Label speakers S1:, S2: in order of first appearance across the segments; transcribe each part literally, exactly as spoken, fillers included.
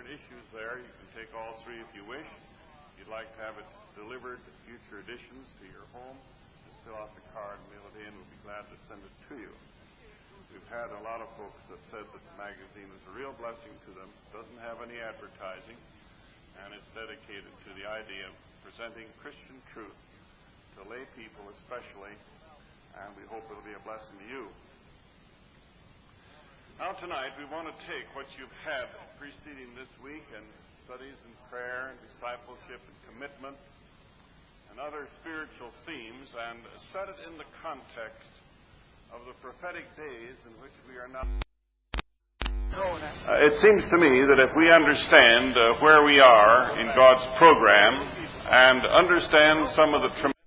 S1: different issues there. You can take all three if you wish. If you'd like to have it delivered, future editions to your home, just fill out the card and mail it in. We'll be glad to send it to you. We've had a lot of folks that said that the magazine is a real blessing to them. It doesn't have any advertising, and it's dedicated to the idea of presenting Christian truth to lay people especially, and we hope it'll be a blessing to you. Now tonight we want to take what you've had preceding this week and studies in prayer and discipleship and commitment and other spiritual themes and set it in the context of the prophetic days in which we are now. Uh, it seems to me that if we understand uh, where we are in God's program and understand some of the tremendous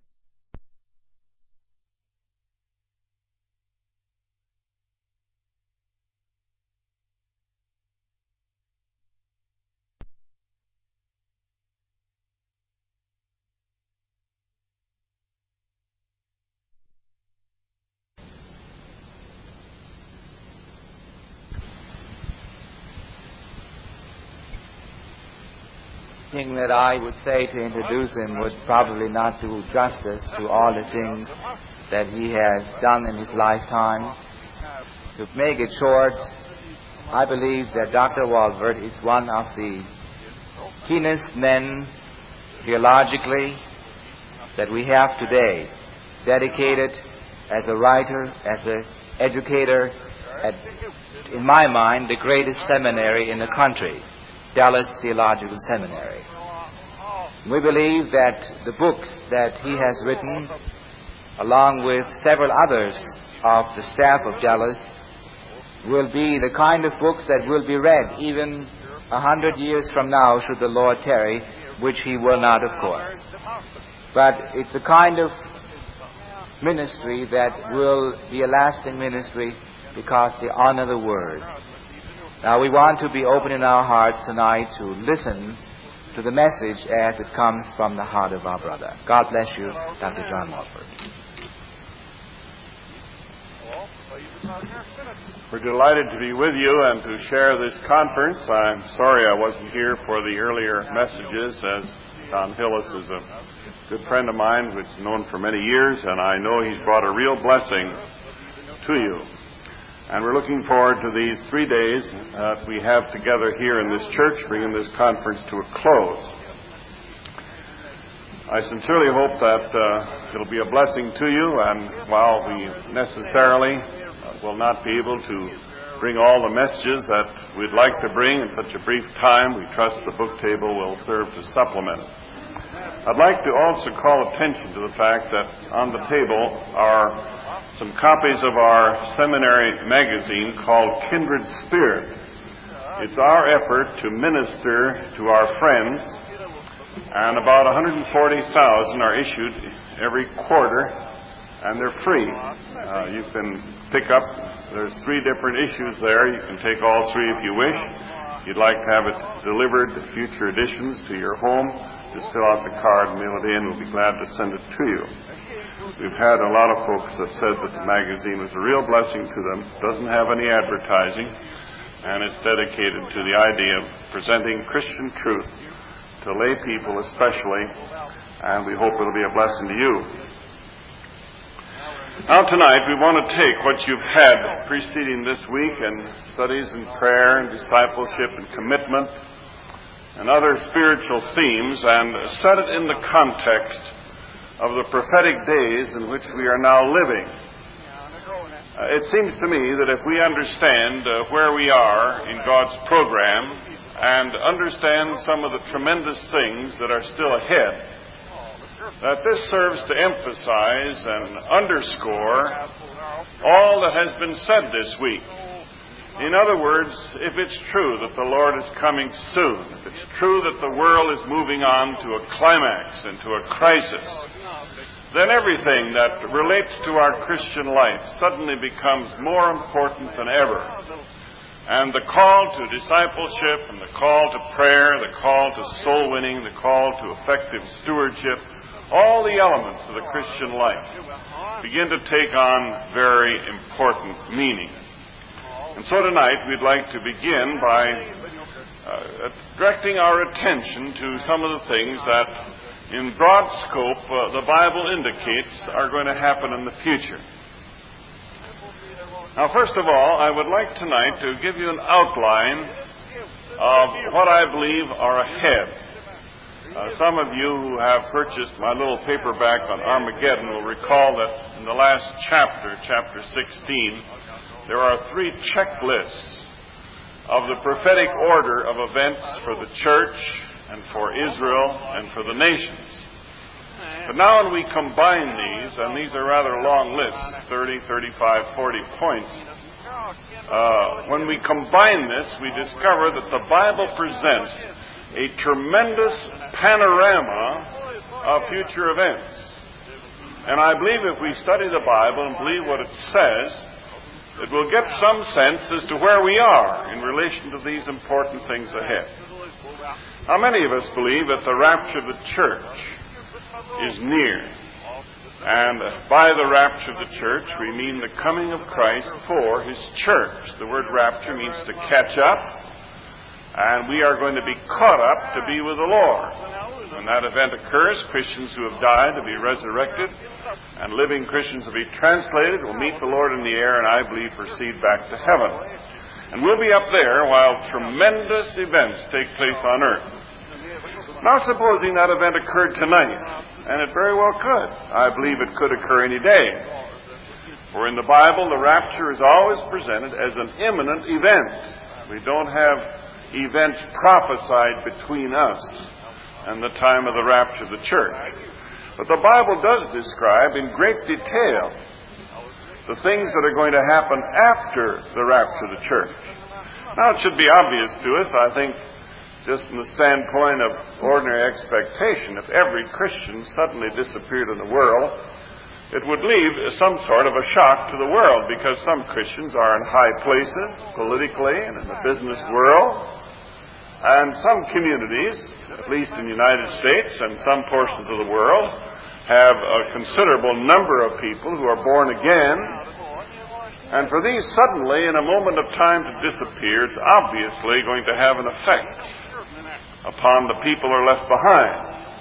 S2: thing that I would say to introduce him would probably not do justice to all the things that he has done in his lifetime. To make it short, I believe that Doctor Walvoord is one of the keenest men theologically that we have today, dedicated as a writer, as an educator, at, in my mind, the greatest seminary in the country, Dallas Theological Seminary. We believe that the books that he has written, along with several others of the staff of Dallas, will be the kind of books that will be read even a hundred years from now, should the Lord tarry, which he will not, of course. But it's the kind of ministry that will be a lasting ministry because they honor the Word. Now, we want to be open in our hearts tonight to listen to the message as it comes from the heart of our brother. God bless you, Doctor John Walvoord.
S1: We're delighted to be with you and to share this conference. I'm sorry I wasn't here for the earlier messages, as Tom Hillis is a good friend of mine who's known for many years, and I know he's brought a real blessing to you. And we're looking forward to these three days that we have together here in this church, bringing this conference to a close. I sincerely hope that uh, it'll be a blessing to you, and while we necessarily uh, will not be able to bring all the messages that we'd like to bring in such a brief time, we trust the book table will serve to supplement it. I'd like to also call attention to the fact that on the table are some copies of our seminary magazine called Kindred Spirit. It's our effort to minister to our friends, and about one hundred forty thousand are issued every quarter, and they're free. Uh, you can pick up, there's three different issues there. You can take all three if you wish. If you'd like to have it delivered, future editions to your home, just fill out the card and mail it in. We'll be glad to send it to you. We've had a lot of folks that said that the magazine was a real blessing to them. It doesn't have any advertising, and it's dedicated to the idea of presenting Christian truth to lay people especially, and we hope it'll be a blessing to you. Now tonight we want to take what you've had preceding this week and studies in prayer and discipleship and commitment and other spiritual themes and set it in the context of the prophetic days in which we are now living. Uh, it seems to me that if we understand uh, where we are in God's program and understand some of the tremendous things that are still ahead, that this serves to emphasize and underscore all that has been said this week. In other words, if it's true that the Lord is coming soon, if it's true that the world is moving on to a climax and to a crisis, then everything that relates to our Christian life suddenly becomes more important than ever. And the call to discipleship and the call to prayer, the call to soul winning, the call to effective stewardship, all the elements of the Christian life begin to take on very important meaning. And so tonight we'd like to begin by uh, directing our attention to some of the things that, in broad scope, uh, the Bible indicates are going to happen in the future. Now, first of all, I would like tonight to give you an outline of what I believe are ahead. Uh, some of you who have purchased my little paperback on Armageddon will recall that in the last chapter, chapter sixteen, there are three checklists of the prophetic order of events for the church and for Israel and for the nations. But now when we combine these, and these are rather long lists, thirty, thirty-five, forty points, uh, when we combine this, we discover that the Bible presents a tremendous panorama of future events. And I believe if we study the Bible and believe what it says, it will get some sense as to where we are in relation to these important things ahead. Now, many of us believe that the rapture of the church is near. And by the rapture of the church, we mean the coming of Christ for His church. The word rapture means to catch up, and we are going to be caught up to be with the Lord. When that event occurs, Christians who have died will be resurrected, and living Christians will be translated, will meet the Lord in the air, and I believe proceed back to heaven. And we'll be up there while tremendous events take place on earth. Now, supposing that event occurred tonight, and it very well could. I believe it could occur any day. For in the Bible, the rapture is always presented as an imminent event. We don't have events prophesied between us and the time of the rapture of the church. But the Bible does describe in great detail the things that are going to happen after the rapture of the church. Now, it should be obvious to us, I think, just from the standpoint of ordinary expectation, if every Christian suddenly disappeared in the world, it would leave some sort of a shock to the world, because some Christians are in high places politically and in the business world, and some communities, at least in the United States and some portions of the world, have a considerable number of people who are born again. And for these suddenly, in a moment of time, to disappear, it's obviously going to have an effect upon the people who are left behind.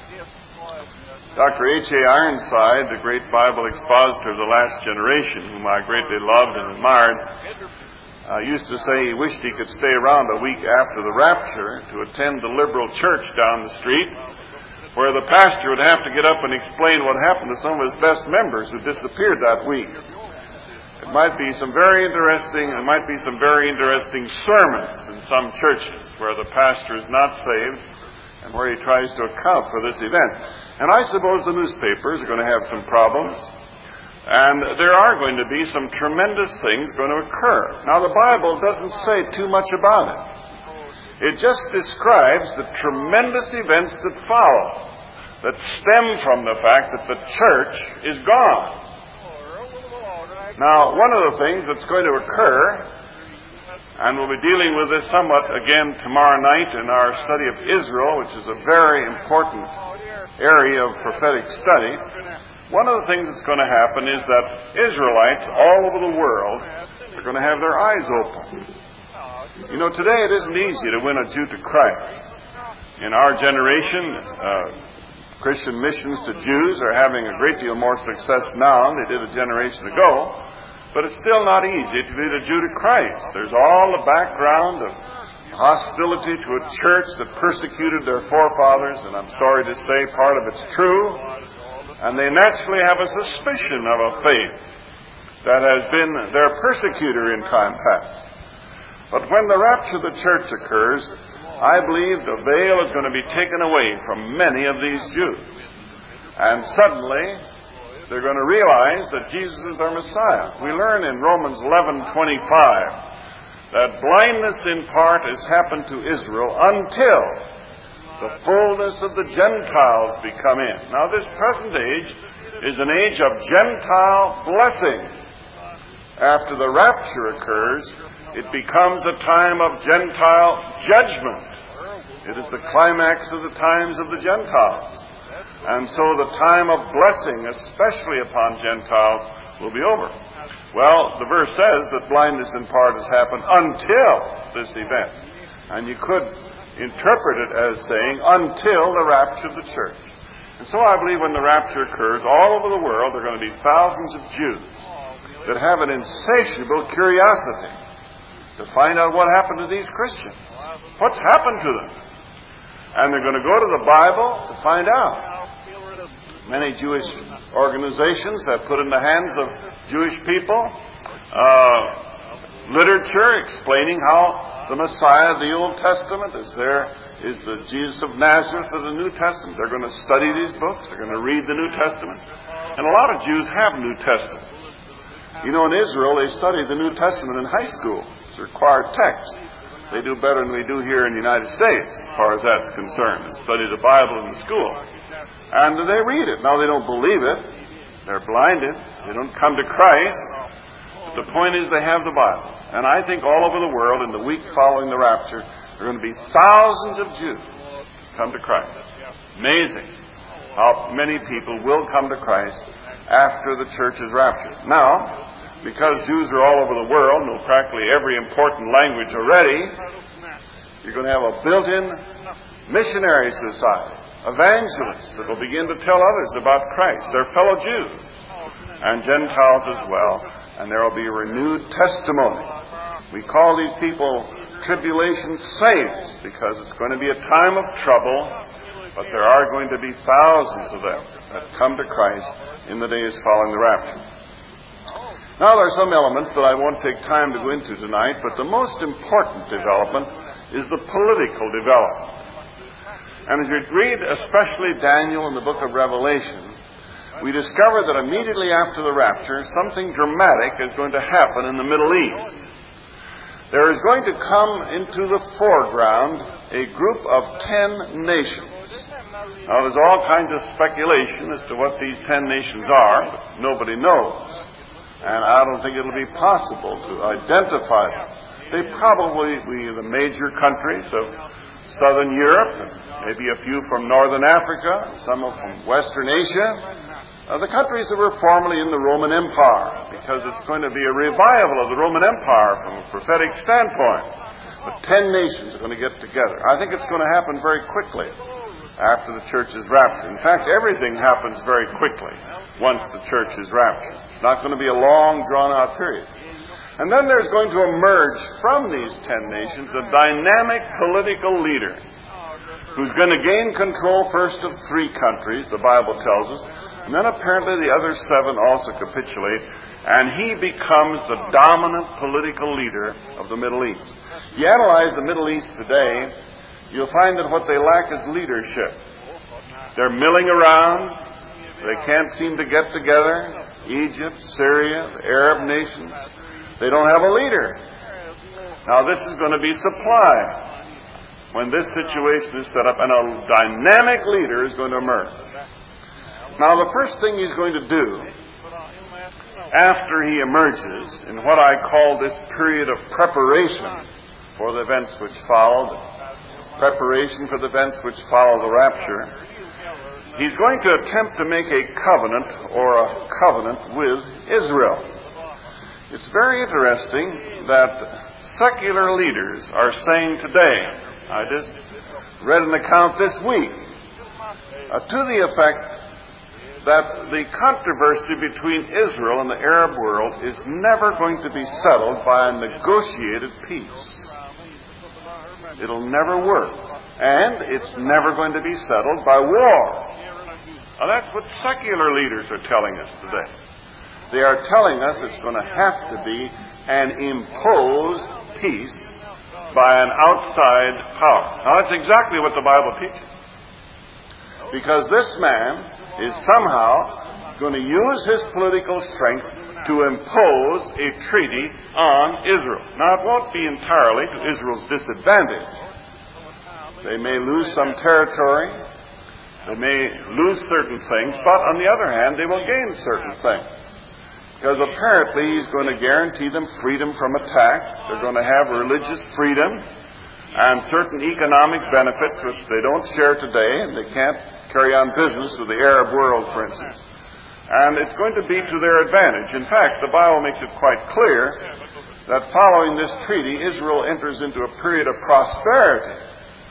S1: Doctor H A Ironside, the great Bible expositor of the last generation, whom I greatly loved and admired, uh, used to say he wished he could stay around a week after the rapture to attend the liberal church down the street, where the pastor would have to get up and explain what happened to some of his best members who disappeared that week. It might be some very interesting, it might be some very interesting sermons in some churches where the pastor is not saved and where he tries to account for this event. And I suppose the newspapers are going to have some problems, and there are going to be some tremendous things going to occur. Now, the Bible doesn't say too much about it. It just describes the tremendous events that follow, that stem from the fact that the church is gone. Now, one of the things that's going to occur, and we'll be dealing with this somewhat again tomorrow night in our study of Israel, which is a very important area of prophetic study, one of the things that's going to happen is that Israelites all over the world are going to have their eyes open. You know, today it isn't easy to win a Jew to Christ. In our generation, uh, Christian missions to Jews are having a great deal more success now than they did a generation ago. But it's still not easy to lead a Jew to Christ. There's all the background of hostility to a church that persecuted their forefathers, and I'm sorry to say part of it's true. And they naturally have a suspicion of a faith that has been their persecutor in time past. But when the rapture of the church occurs, I believe the veil is going to be taken away from many of these Jews. And suddenly, they're going to realize that Jesus is their Messiah. We learn in Romans eleven twenty-five that blindness in part has happened to Israel until the fullness of the Gentiles be come in. Now, this present age is an age of Gentile blessing. After the rapture occurs, it becomes a time of Gentile judgment. It is the climax of the times of the Gentiles. And so the time of blessing, especially upon Gentiles, will be over. Well, the verse says that blindness in part has happened until this event. And you could interpret it as saying, until the rapture of the church. And so I believe when the rapture occurs, all over the world, there are going to be thousands of Jews that have an insatiable curiosity to find out what happened to these Christians. What's happened to them? And they're going to go to the Bible to find out. Many Jewish organizations have put in the hands of Jewish people uh, literature explaining how the Messiah of the Old Testament is there, is the Jesus of Nazareth of the New Testament. They're going to study these books. They're going to read the New Testament. And a lot of Jews have New Testaments. You know, in Israel, they study the New Testament in high school. It's a required text. They do better than we do here in the United States, as far as that's concerned, and study the Bible in the school. And they read it. Now, they don't believe it. They're blinded. They don't come to Christ. But the point is they have the Bible. And I think all over the world, in the week following the rapture, there are going to be thousands of Jews come to Christ. Amazing how many people will come to Christ after the church is raptured. Now, because Jews are all over the world, know practically every important language already, you're going to have a built-in missionary society, evangelists that will begin to tell others about Christ, their fellow Jews, and Gentiles as well. And there will be a renewed testimony. We call these people tribulation saints because it's going to be a time of trouble, but there are going to be thousands of them that come to Christ in the days following the rapture. Now, there are some elements that I won't take time to go into tonight, but the most important development is the political development. And as you read, especially Daniel in the book of Revelation, we discover that immediately after the rapture, something dramatic is going to happen in the Middle East. There is going to come into the foreground a group of ten nations. Now, there's all kinds of speculation as to what these ten nations are, but nobody knows. And I don't think it'll be possible to identify them. They probably be the major countries of Southern Europe, and maybe a few from Northern Africa, some from Western Asia. Uh, the countries that were formerly in the Roman Empire, because it's going to be a revival of the Roman Empire from a prophetic standpoint. But ten nations are going to get together. I think it's going to happen very quickly after the church is raptured. In fact, everything happens very quickly once the church is raptured. It's not going to be a long, drawn-out period. And then there's going to emerge from these ten nations a dynamic political leader who's going to gain control first of three countries, the Bible tells us, and then apparently the other seven also capitulate, and he becomes the dominant political leader of the Middle East. If you analyze the Middle East today, you'll find that what they lack is leadership. They're milling around. They can't seem to get together. Egypt, Syria, the Arab nations, they don't have a leader. Now this is going to be supply when this situation is set up, and a dynamic leader is going to emerge. Now, the first thing he's going to do after he emerges in what I call this period of preparation for the events which followed, preparation for the events which follow the rapture, he's going to attempt to make a covenant or a covenant with Israel. It's very interesting that secular leaders are saying today, I just read an account this week, uh, to the effect that the controversy between Israel and the Arab world is never going to be settled by a negotiated peace. It'll never work. And it's never going to be settled by war. Now that's what secular leaders are telling us today. They are telling us it's going to have to be an imposed peace by an outside power. Now that's exactly what the Bible teaches. Because this man is somehow going to use his political strength to impose a treaty on Israel. Now, it won't be entirely to Israel's disadvantage. They may lose some territory. They may lose certain things. But on the other hand, they will gain certain things. Because apparently he's going to guarantee them freedom from attack. They're going to have religious freedom and certain economic benefits which they don't share today, and they can't carry on business with the Arab world, for instance. And it's going to be to their advantage. In fact, the Bible makes it quite clear that following this treaty, Israel enters into a period of prosperity.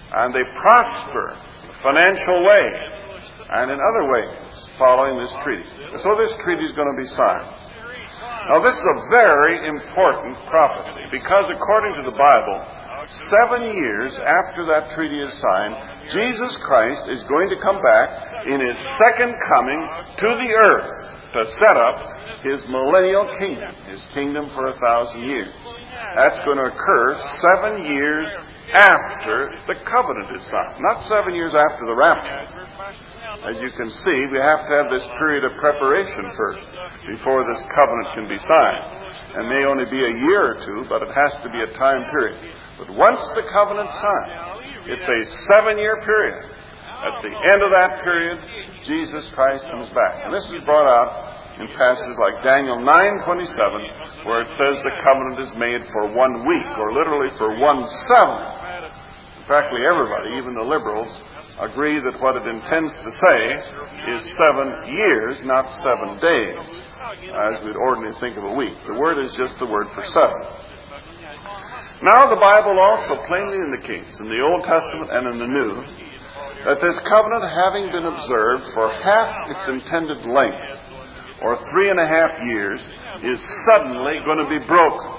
S1: and they prosper in a financial way and in other ways following this treaty. So this treaty is going to be signed. Now this is a very important prophecy because according to the Bible, seven years after that treaty is signed, Jesus Christ is going to come back in His second coming to the earth to set up His millennial kingdom, His kingdom for a thousand years. That's going to occur seven years after the covenant is signed, not seven years after the rapture. As you can see, we have to have this period of preparation first before this covenant can be signed. It may only be a year or two, but it has to be a time period. But once the covenant's signed, it's a seven-year period. At the end of that period, Jesus Christ comes back. And this is brought out in passages like Daniel nine twenty-seven, where it says the covenant is made for one week, or literally for one seventh. In fact, everybody, even the liberals, agree that what it intends to say is seven years, not seven days, as we'd ordinarily think of a week. The word is just the word for seven. Now the Bible also plainly indicates, in the Old Testament and in the New, that this covenant, having been observed for half its intended length, or three and a half years, is suddenly going to be broken.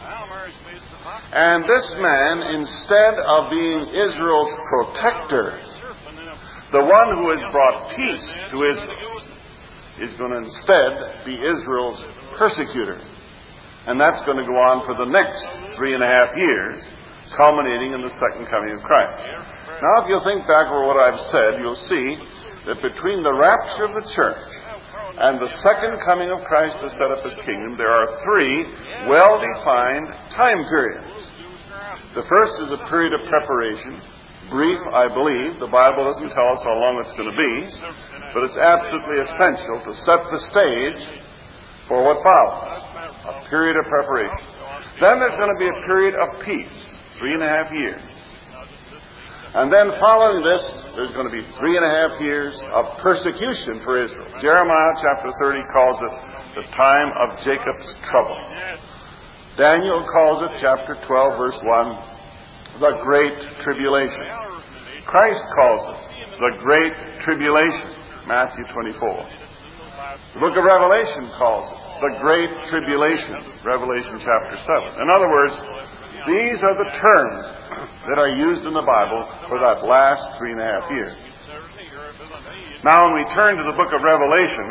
S1: And this man, instead of being Israel's protector, the one who has brought peace to Israel, is going to instead be Israel's persecutor. And that's going to go on for the next three and a half years, culminating in the second coming of Christ. Now, if you'll think back over what I've said, you'll see that between the rapture of the church and the second coming of Christ to set up His kingdom, there are three well-defined time periods. The first is a period of preparation. Brief, I believe. The Bible doesn't tell us how long it's going to be, but it's absolutely essential to set the stage for what follows. A period of preparation. Then there's going to be a period of peace, three and a half years. And then following this, there's going to be three and a half years of persecution for Israel. Jeremiah chapter thirty calls it the time of Jacob's trouble. Daniel calls it, chapter twelve, verse one, the Great Tribulation. Christ calls it the Great Tribulation, Matthew twenty-four. The book of Revelation calls it the Great Tribulation, Revelation chapter seven. In other words, these are the terms that are used in the Bible for that last three and a half years. Now, when we turn to the book of Revelation,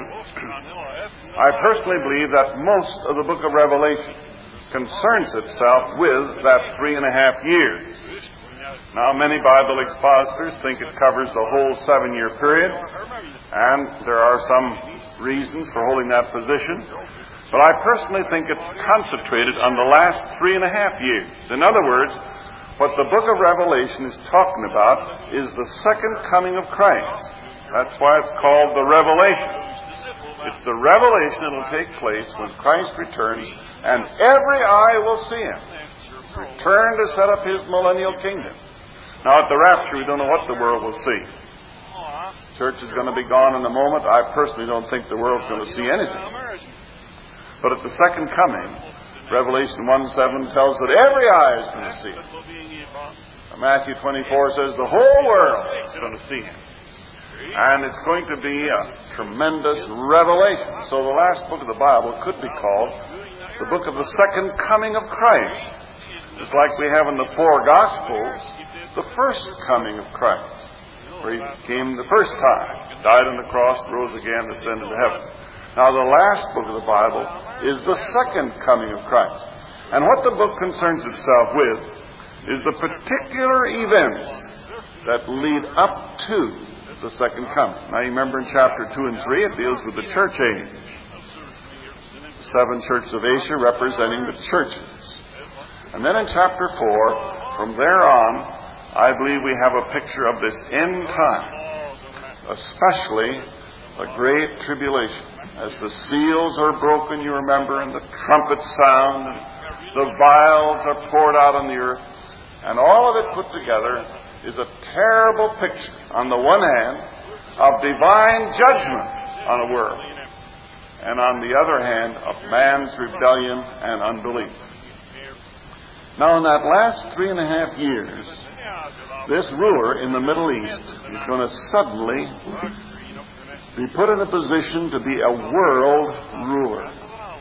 S1: I personally believe that most of the book of Revelation concerns itself with that three and a half years. Now, many Bible expositors think it covers the whole seven-year period, and there are some reasons for holding that position. But I personally think it's concentrated on the last three and a half years. In other words, what the book of Revelation is talking about is the second coming of Christ. That's why it's called the Revelation. It's the revelation that will take place when Christ returns, and every eye will see Him return to set up His millennial kingdom. Now, at the rapture, we don't know what the world will see. Church is going to be gone in a moment. I personally don't think the world's going to see anything. But at the second coming, Revelation one seven tells that every eye is going to see it. Matthew twenty-four says the whole world is going to see Him. And it's going to be a tremendous revelation. So the last book of the Bible could be called the book of the second coming of Christ. Just like we have in the four Gospels, the first coming of Christ, where He came the first time, died on the cross, rose again, ascended to heaven. Now the last book of the Bible is the second coming of Christ. And what the book concerns itself with is the particular events that lead up to the second coming. Now you remember in chapter two and three, it deals with the church age. The seven churches of Asia representing the churches. And then in chapter four, from there on, I believe we have a picture of this end time, especially the Great Tribulation. As the seals are broken, you remember, and the trumpets sound, and the vials are poured out on the earth, and all of it put together is a terrible picture, on the one hand, of divine judgment on a world, and on the other hand, of man's rebellion and unbelief. Now, in that last three and a half years, this ruler in the Middle East is going to suddenly be put in a position to be a world ruler.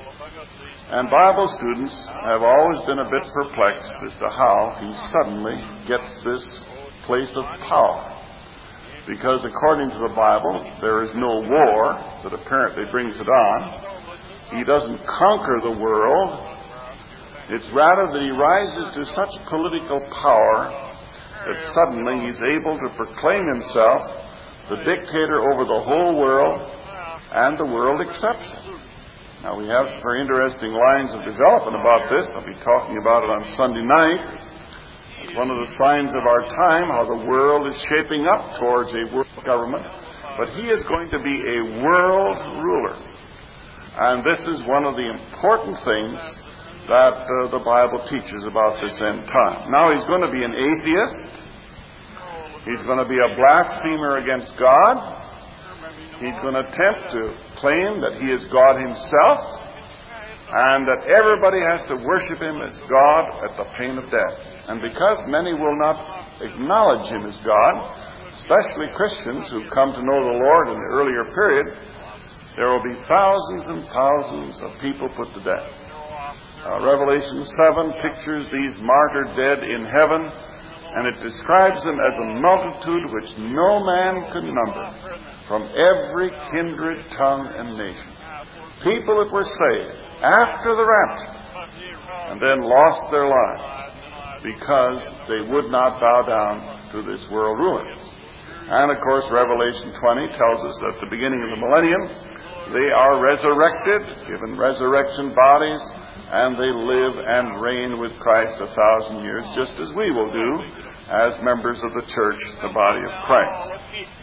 S1: And Bible students have always been a bit perplexed as to how he suddenly gets this place of power. Because according to the Bible, there is no war that apparently brings it on. He doesn't conquer the world. It's rather that he rises to such political power that suddenly he's able to proclaim himself the dictator over the whole world, and the world accepts him. Now, we have some very interesting lines of development about this. I'll be talking about it on Sunday night. It's one of the signs of our time, how the world is shaping up towards a world government. But he is going to be a world ruler. And this is one of the important things that uh, the Bible teaches about this end time. Now, he's going to be an atheist. He's going to be a blasphemer against God. He's going to attempt to claim that he is God himself and that everybody has to worship him as God at the pain of death. And because many will not acknowledge him as God, especially Christians who come to know the Lord in the earlier period, there will be thousands and thousands of people put to death. Uh, Revelation seven pictures these martyred dead in heaven, and it describes them as a multitude which no man could number, from every kindred, tongue, and nation. People that were saved after the rapture, and then lost their lives because they would not bow down to this world ruler. And of course, Revelation twenty tells us that at the beginning of the millennium, they are resurrected, given resurrection bodies, and they live and reign with Christ a thousand years, just as we will do as members of the church, the body of Christ.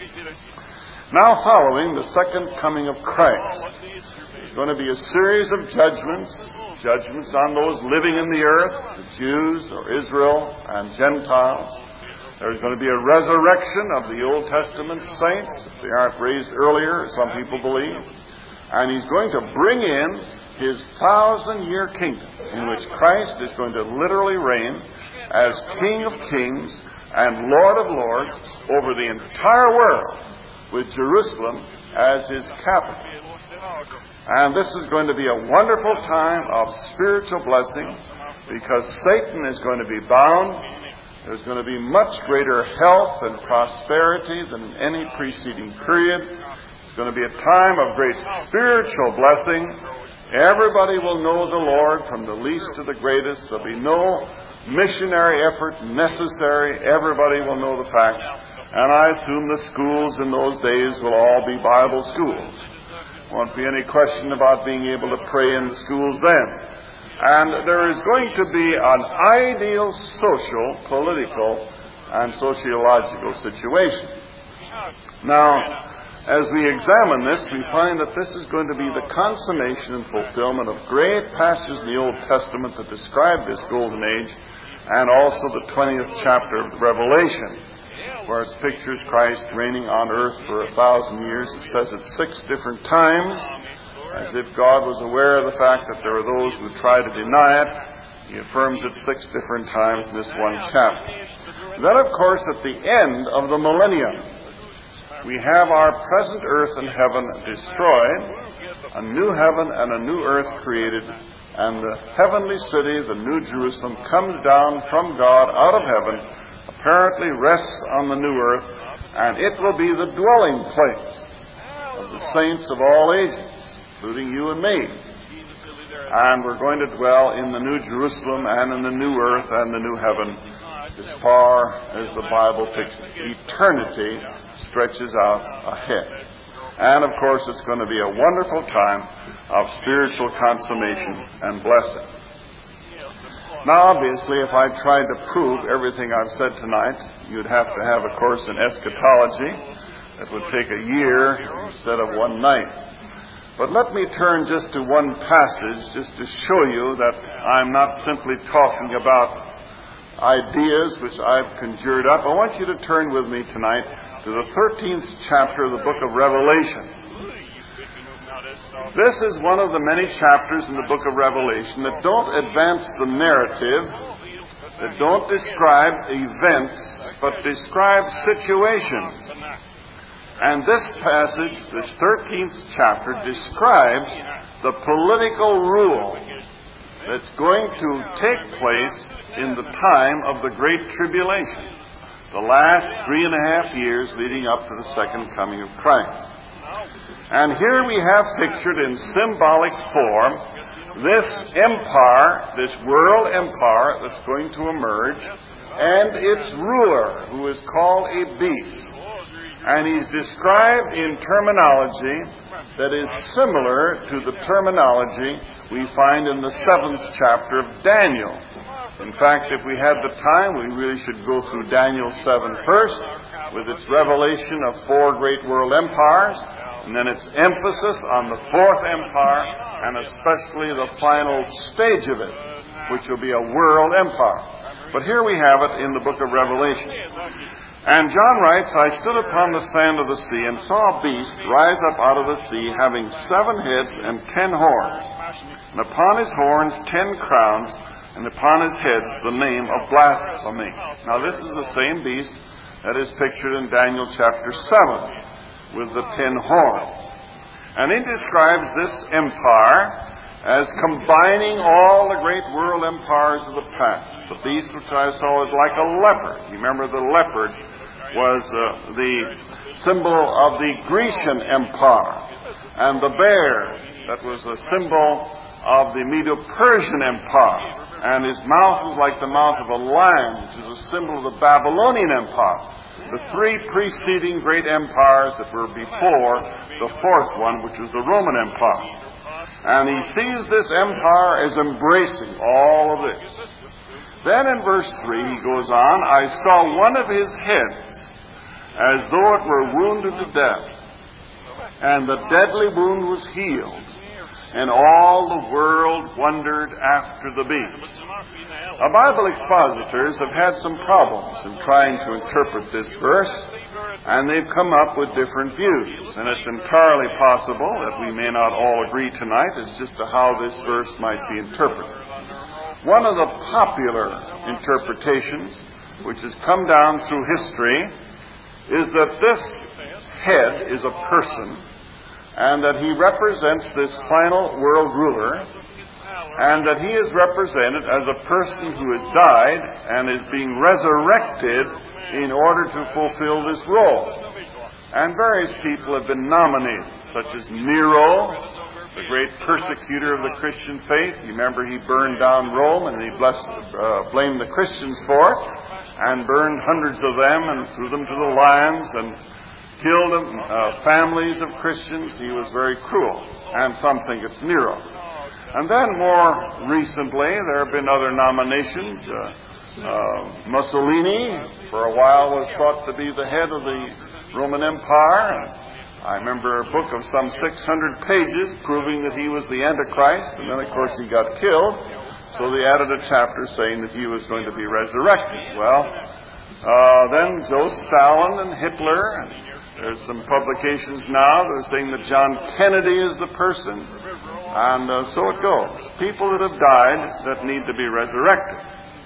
S1: Now, following the second coming of Christ, there's going to be a series of judgments, judgments on those living in the earth, the Jews or Israel and Gentiles. There's going to be a resurrection of the Old Testament saints, if they aren't raised earlier, as some people believe. And he's going to bring in his thousand-year kingdom, in which Christ is going to literally reign as King of kings and Lord of lords over the entire world, with Jerusalem as his capital. And this is going to be a wonderful time of spiritual blessings, because Satan is going to be bound. There's going to be much greater health and prosperity than in any preceding period. It's going to be a time of great spiritual blessing. Everybody will know the Lord, from the least to the greatest. There'll be no missionary effort necessary. Everybody will know the facts. And I assume the schools in those days will all be Bible schools. Won't be any question about being able to pray in the schools then. And there is going to be an ideal social, political, and sociological situation. Now, as we examine this, we find that this is going to be the consummation and fulfillment of great passages in the Old Testament that describe this golden age, and also the twentieth chapter of Revelation, where it pictures Christ reigning on earth for a thousand years. It says it six different times, as if God was aware of the fact that there are those who try to deny it. He affirms it six different times in this one chapter. Then, of course, at the end of the millennium, we have our present earth and heaven destroyed, a new heaven and a new earth created, and the heavenly city, the New Jerusalem, comes down from God out of heaven, apparently rests on the new earth, and it will be the dwelling place of the saints of all ages, including you and me. And we're going to dwell in the New Jerusalem and in the new earth and the new heaven as far as the Bible pictures. Eternity stretches out ahead. And, of course, it's going to be a wonderful time of spiritual consummation and blessing. Now, obviously, if I tried to prove everything I've said tonight, you'd have to have a course in eschatology that would take a year instead of one night. But let me turn just to one passage just to show you that I'm not simply talking about ideas which I've conjured up. I want you to turn with me tonight to the thirteenth chapter of the book of Revelation. This is one of the many chapters in the book of Revelation that don't advance the narrative that don't describe events, but describe situations. And this passage, this thirteenth chapter, describes the political rule that's going to take place in the time of the Great Tribulation, the last three and a half years leading up to the second coming of Christ. And here we have pictured in symbolic form this empire, this world empire that's going to emerge, and its ruler, who is called a beast. And he's described in terminology that is similar to the terminology we find in the seventh chapter of Daniel. In fact, if we had the time, we really should go through Daniel seven first, with its revelation of four great world empires, and then its emphasis on the fourth empire, and especially the final stage of it, which will be a world empire. But here we have it in the book of Revelation. And John writes, I stood upon the sand of the sea and saw a beast rise up out of the sea, having seven heads and ten horns, and upon his horns ten crowns, and upon his heads the name of blasphemy. Now this is the same beast that is pictured in Daniel chapter seven, with the ten horns. And he describes this empire as combining all the great world empires of the past. The beast which I saw was like a leopard. You remember the leopard was uh, the symbol of the Grecian Empire, and the bear, that was a symbol of the Medo-Persian Empire, and his mouth was like the mouth of a lion, which is a symbol of the Babylonian Empire. The three preceding great empires that were before the fourth one, which was the Roman Empire. And he sees this empire as embracing all of this. Then in verse three he goes on, I saw one of his heads as though it were wounded to death, and the deadly wound was healed, and all the world wondered after the beast. Now, Bible expositors have had some problems in trying to interpret this verse, and they've come up with different views, and it's entirely possible that we may not all agree tonight as just to how this verse might be interpreted. One of the popular interpretations, which has come down through history, is that this head is a person, and that he represents this final world ruler, and that he is represented as a person who has died and is being resurrected in order to fulfill this role. And various people have been nominated, such as Nero, the great persecutor of the Christian faith. You remember he burned down Rome, and he blessed, uh, blamed the Christians for it, and burned hundreds of them and threw them to the lions and killed them, uh, families of Christians. He was very cruel, and some think it's Nero. And then more recently, there have been other nominations. Uh, uh, Mussolini, for a while, was thought to be the head of the Roman Empire. And I remember a book of some six hundred pages proving that he was the Antichrist, and then, of course, he got killed. So they added a chapter saying that he was going to be resurrected. Well, uh, then Joe Stalin and Hitler, and there's some publications now that are saying that John Kennedy is the person, and uh, so it goes. People that have died that need to be resurrected.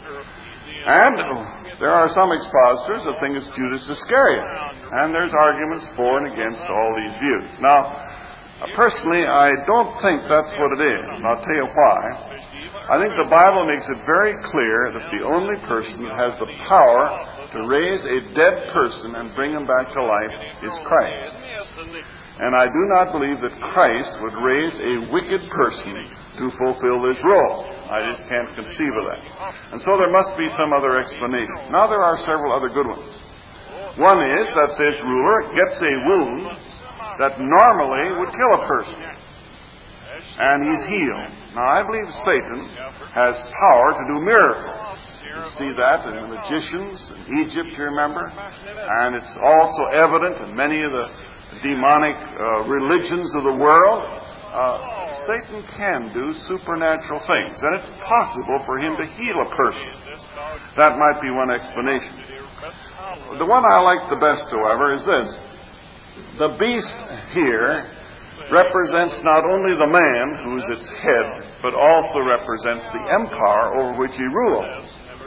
S1: And uh, there are some expositors that think it's Judas Iscariot, and there's arguments for and against all these views. Now, uh, personally, I don't think that's what it is, and I'll tell you why. I think the Bible makes it very clear that the only person that has the power to raise a dead person and bring him back to life is Christ. And I do not believe that Christ would raise a wicked person to fulfill this role. I just can't conceive of that. And so there must be some other explanation. Now there are several other good ones. One is that this ruler gets a wound that normally would kill a person, and he's healed. Now, I believe Satan has power to do miracles. You see that in the magicians in Egypt, you remember? And it's also evident in many of the demonic uh, religions of the world. Uh, Satan can do supernatural things, and it's possible for him to heal a person. That might be one explanation. The one I like the best, however, is this. The beast here represents not only the man, who is its head, but also represents the empire over which he rules.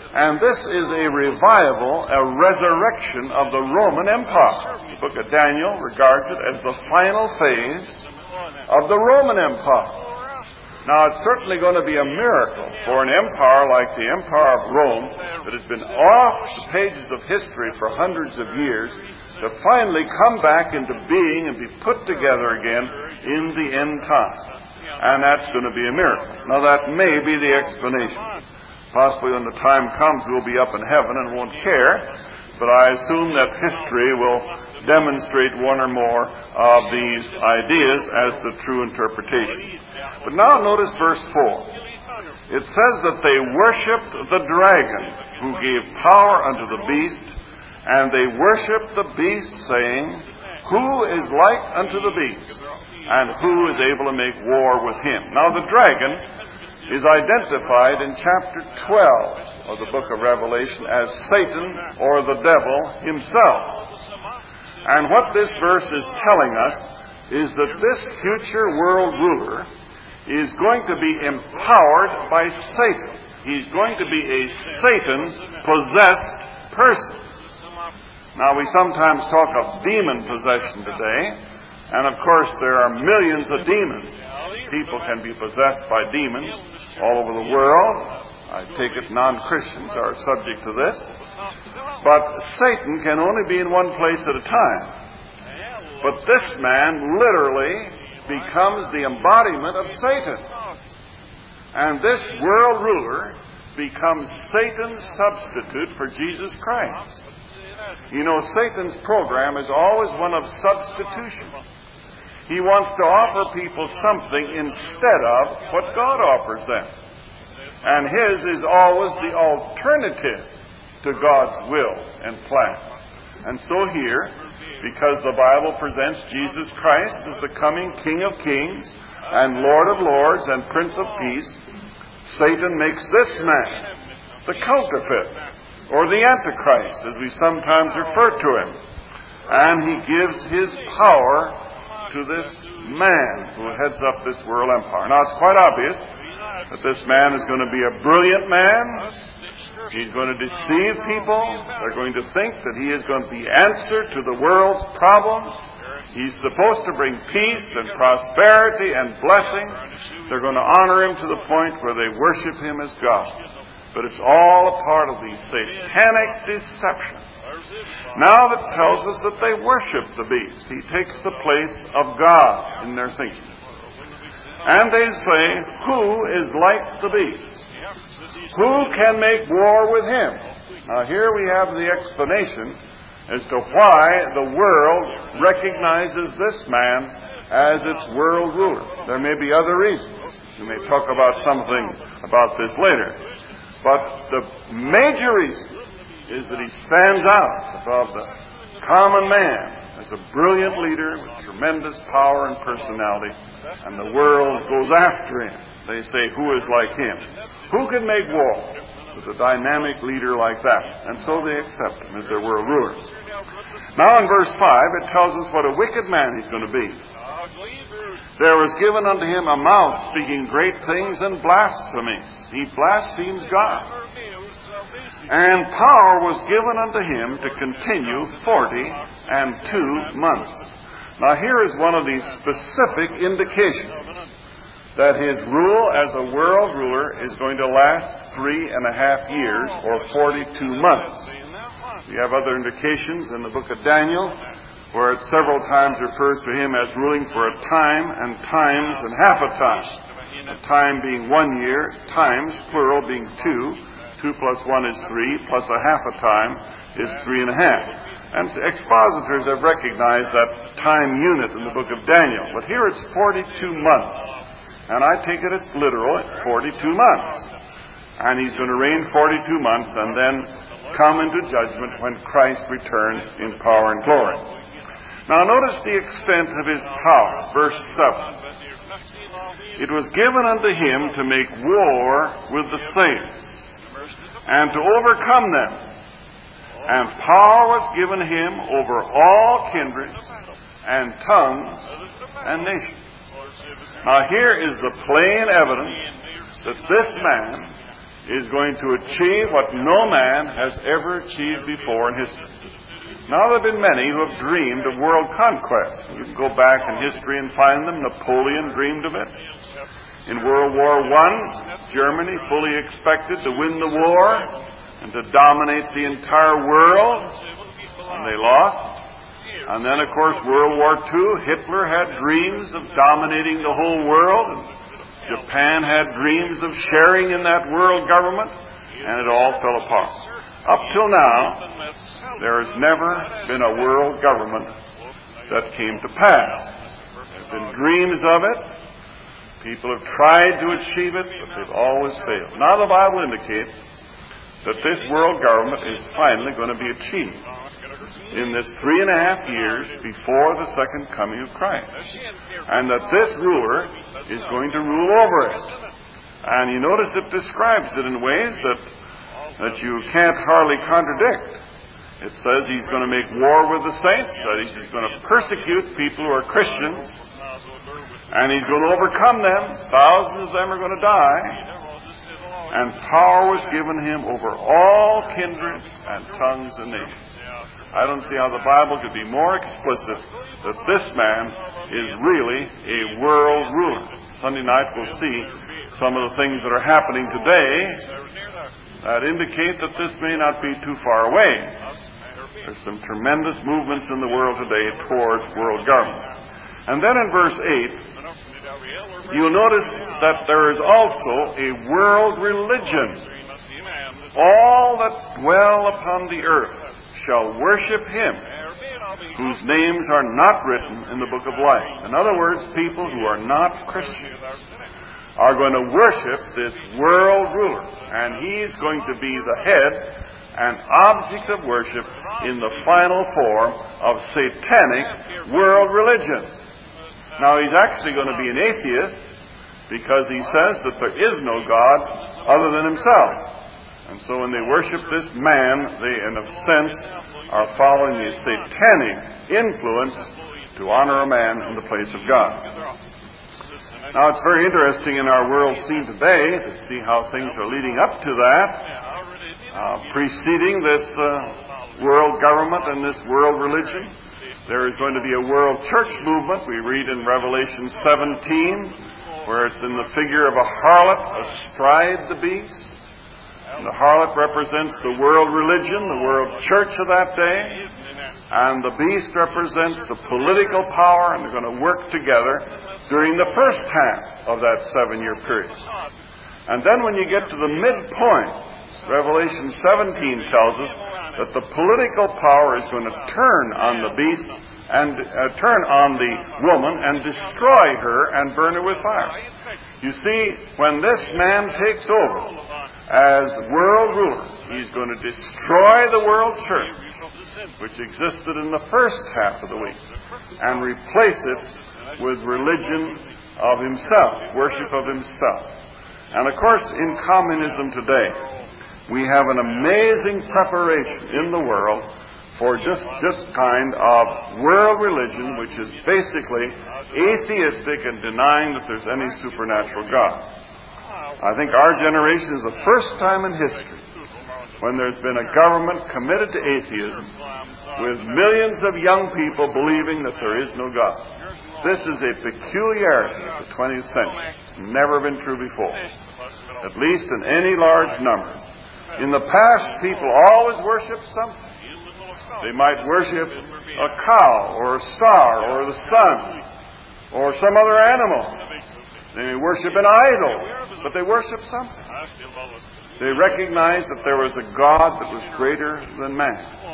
S1: And this is a revival, a resurrection of the Roman Empire. The book of Daniel regards it as the final phase of the Roman Empire. Now, it's certainly going to be a miracle for an empire like the Empire of Rome that has been off the pages of history for hundreds of years to finally come back into being and be put together again in the end time. And that's going to be a miracle. Now, that may be the explanation. Possibly when the time comes, we'll be up in heaven and won't care. But I assume that history will demonstrate one or more of these ideas as the true interpretation. But now notice verse four. It says that they worshipped the dragon, who gave power unto the beast, and they worshipped the beast, saying, Who is like unto the beast, and who is able to make war with him? Now the dragon is identified in chapter twelve of the book of Revelation as Satan or the devil himself. And what this verse is telling us is that this future world ruler is going to be empowered by Satan. He's going to be a Satan-possessed person. Now, we sometimes talk of demon possession today, and of course there are millions of demons. People can be possessed by demons all over the world. I take it non-Christians are subject to this. But Satan can only be in one place at a time. But this man literally becomes the embodiment of Satan. And this world ruler becomes Satan's substitute for Jesus Christ. You know, Satan's program is always one of substitution. He wants to offer people something instead of what God offers them. And his is always the alternative to God's will and plan. And so here, because the Bible presents Jesus Christ as the coming King of Kings and Lord of Lords and Prince of Peace, Satan makes this man the counterfeit, or the Antichrist, as we sometimes refer to him. And he gives his power to this man who heads up this world empire. Now, it's quite obvious that this man is going to be a brilliant man. He's going to deceive people. They're going to think that he is going to be answer to the world's problems. He's supposed to bring peace and prosperity and blessing. They're going to honor him to the point where they worship him as God. But it's all a part of the satanic deception. Now that tells us that they worship the beast. He takes the place of God in their thinking. And they say, Who is like the beast? Who can make war with him? Now here we have the explanation as to why the world recognizes this man as its world ruler. There may be other reasons. We may talk about something about this later. But the major reason is that he stands out above the common man as a brilliant leader with tremendous power and personality, and the world goes after him. They say, Who is like him? Who can make war with a dynamic leader like that? And so they accept him as their world ruler. Now in verse five, it tells us what a wicked man he's going to be. There was given unto him a mouth speaking great things and blasphemies. He blasphemes God. And power was given unto him to continue forty and two months. Now here is one of these specific indications that his rule as a world ruler is going to last three and a half years, or forty-two months. We have other indications in the book of Daniel, where it several times refers to him as ruling for a time and times and half a time. A time being one year, times, plural, being two. Two plus one is three, plus a half a time is three and a half. And expositors have recognized that time unit in the book of Daniel. But here it's forty-two months. And I take it it's literal, forty-two months. And he's going to reign forty-two months and then come into judgment when Christ returns in power and glory. Now notice the extent of his power. Verse seven. It was given unto him to make war with the saints, and to overcome them. And power was given him over all kindreds, and tongues, and nations. Now here is the plain evidence that this man is going to achieve what no man has ever achieved before in history. Now, there have been many who have dreamed of world conquest. You can go back in history and find them. Napoleon dreamed of it. In World War One, Germany fully expected to win the war and to dominate the entire world, and they lost. And then, of course, World War Two, Hitler had dreams of dominating the whole world, and Japan had dreams of sharing in that world government, and it all fell apart. Up till now, there has never been a world government that came to pass. There have been dreams of it. People have tried to achieve it, but they've always failed. Now the Bible indicates that this world government is finally going to be achieved in this three and a half years before the second coming of Christ. And that this ruler is going to rule over it. And you notice it describes it in ways that, that you can't hardly contradict. It says he's going to make war with the saints, that he's going to persecute people who are Christians, and he's going to overcome them. Thousands of them are going to die. And power was given him over all kindreds and tongues and nations. I don't see how the Bible could be more explicit that this man is really a world ruler. Sunday night we'll see some of the things that are happening today that indicate that this may not be too far away. There's some tremendous movements in the world today towards world government. And then in verse eight, you'll notice that there is also a world religion. All that dwell upon the earth shall worship him whose names are not written in the book of life. In other words, people who are not Christians are going to worship this world ruler, and he's going to be the head and object of worship in the final form of satanic world religion. Now, he's actually going to be an atheist because he says that there is no God other than himself. And so when they worship this man, they, in a sense, are following the satanic influence to honor a man in the place of God. Now, it's very interesting in our world scene today to see how things are leading up to that. Uh, preceding this uh, world government and this world religion, there is going to be a world church movement. We read in Revelation seventeen, where it's in the figure of a harlot astride the beast. And the harlot represents the world religion, the world church of that day. And the beast represents the political power, and they're going to work together during the first half of that seven-year period. And then when you get to the midpoint, Revelation seventeen tells us that the political power is going to turn on the beast and uh, turn on the woman and destroy her and burn her with fire. You see, when this man takes over as world ruler, he's going to destroy the world church, which existed in the first half of the week, and replace it with religion of himself, worship of himself. And of course, in communism today, we have an amazing preparation in the world for just this kind of world religion, which is basically atheistic and denying that there's any supernatural God. I think our generation is the first time in history when there's been a government committed to atheism with millions of young people believing that there is no God. This is a peculiarity of the twentieth century. It's never been true before, at least in any large number. In the past, people always worshiped something. They might worship a cow or a star or the sun or some other animal. They may worship an idol, but they worship something. They recognized that there was a God that was greater than man.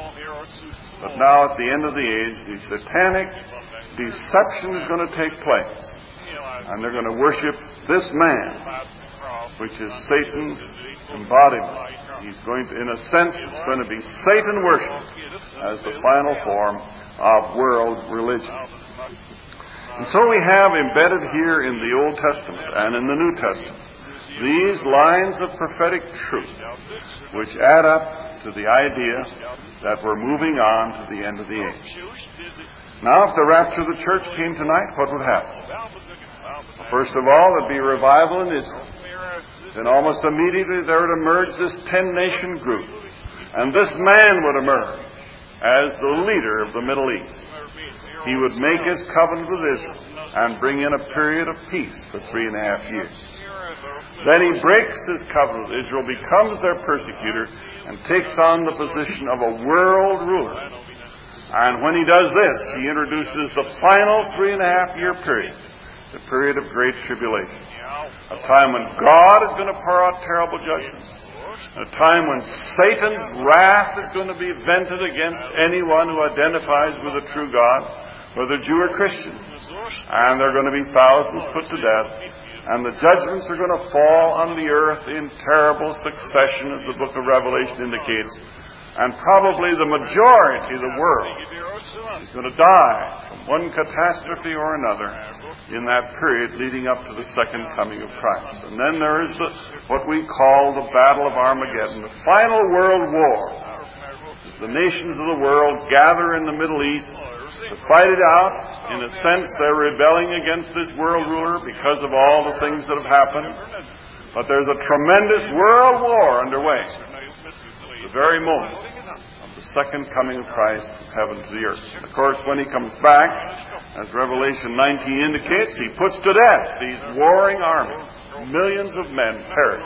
S1: But now, at the end of the age, the satanic deception is going to take place. And they're going to worship this man, which is Satan's embodiment. He's going to, in a sense, it's going to be Satan worship as the final form of world religion. And so we have embedded here in the Old Testament and in the New Testament these lines of prophetic truth which add up to the idea that we're moving on to the end of the age. Now, if the rapture of the church came tonight, what would happen? First of all, there'd be revival in Israel. Then almost immediately there would emerge this ten-nation group. And this man would emerge as the leader of the Middle East. He would make his covenant with Israel and bring in a period of peace for three and a half years. Then he breaks his covenant with Israel, becomes their persecutor, and takes on the position of a world ruler. And when he does this, he introduces the final three and a half year period, the period of great tribulation. A time when God is going to pour out terrible judgments. A time when Satan's wrath is going to be vented against anyone who identifies with the true God, whether Jew or Christian. And there are going to be thousands put to death. And the judgments are going to fall on the earth in terrible succession, as the book of Revelation indicates. And probably the majority of the world is going to die from one catastrophe or another in that period leading up to the second coming of Christ. And then there is the, what we call the Battle of Armageddon, the final world war. As the nations of the world gather in the Middle East to fight it out. In a sense, they're rebelling against this world ruler because of all the things that have happened. But there's a tremendous world war underway at the very moment of the second coming of Christ from heaven to the earth. And of course, when he comes back, as Revelation nineteen indicates, he puts to death these warring armies. Millions of men perish.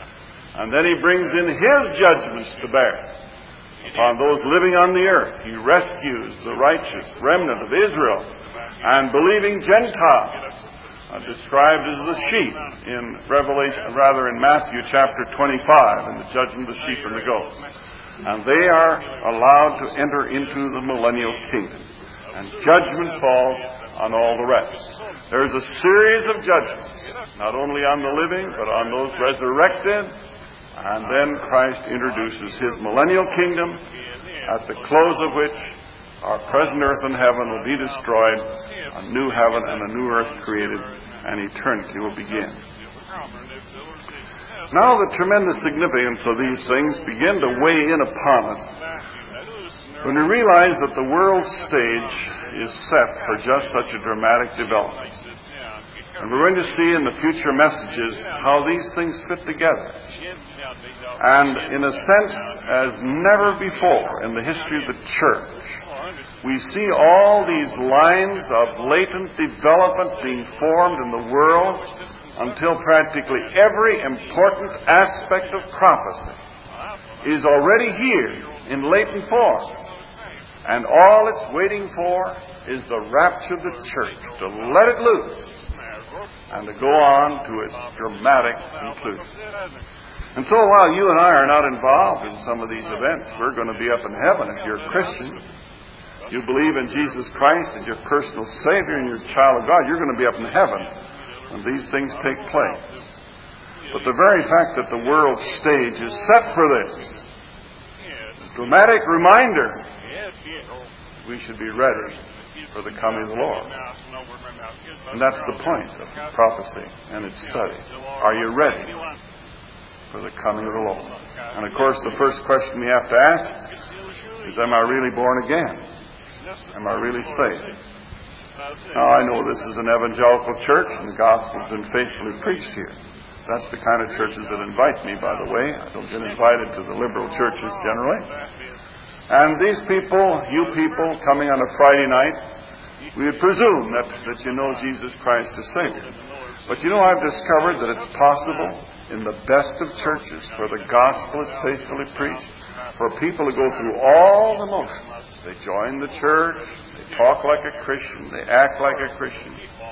S1: And then he brings in his judgments to bear upon those living on the earth. He rescues the righteous remnant of Israel and believing Gentiles, uh, described as the sheep in Revelation, rather in Matthew chapter twenty-five, in the judgment of the sheep and the goats. And they are allowed to enter into the millennial kingdom. And judgment falls on all the rest. There's a series of judgments, not only on the living, but on those resurrected. And then Christ introduces his millennial kingdom, at the close of which our present earth and heaven will be destroyed, a new heaven and a new earth created, and eternity will begin. Now the tremendous significance of these things begin to weigh in upon us when we realize that the world stage is set for just such a dramatic development. And we're going to see in the future messages how these things fit together. And in a sense, as never before in the history of the church, we see all these lines of latent development being formed in the world until practically every important aspect of prophecy is already here in latent form. And all it's waiting for is the rapture of the church, to let it loose and to go on to its dramatic conclusion. And so while you and I are not involved in some of these events, we're going to be up in heaven. If you're a Christian, you believe in Jesus Christ as your personal Savior and you're a child of God, you're going to be up in heaven when these things take place. But the very fact that the world stage is set for this is a dramatic reminder we should be ready for the coming of the Lord. And that's the point of prophecy and its study. Are you ready for the coming of the Lord? And of course, the first question we have to ask is, am I really born again? Am I really saved? Now, I know this is an evangelical church, and the gospel's been faithfully preached here. That's the kind of churches that invite me, by the way. I don't get invited to the liberal churches generally. And these people, you people, coming on a Friday night, we would presume that, that you know Jesus Christ as Savior. But you know, I've discovered that it's possible in the best of churches where the gospel is faithfully preached for people to go through all the motions. They join the church, they talk like a Christian, they act like a Christian.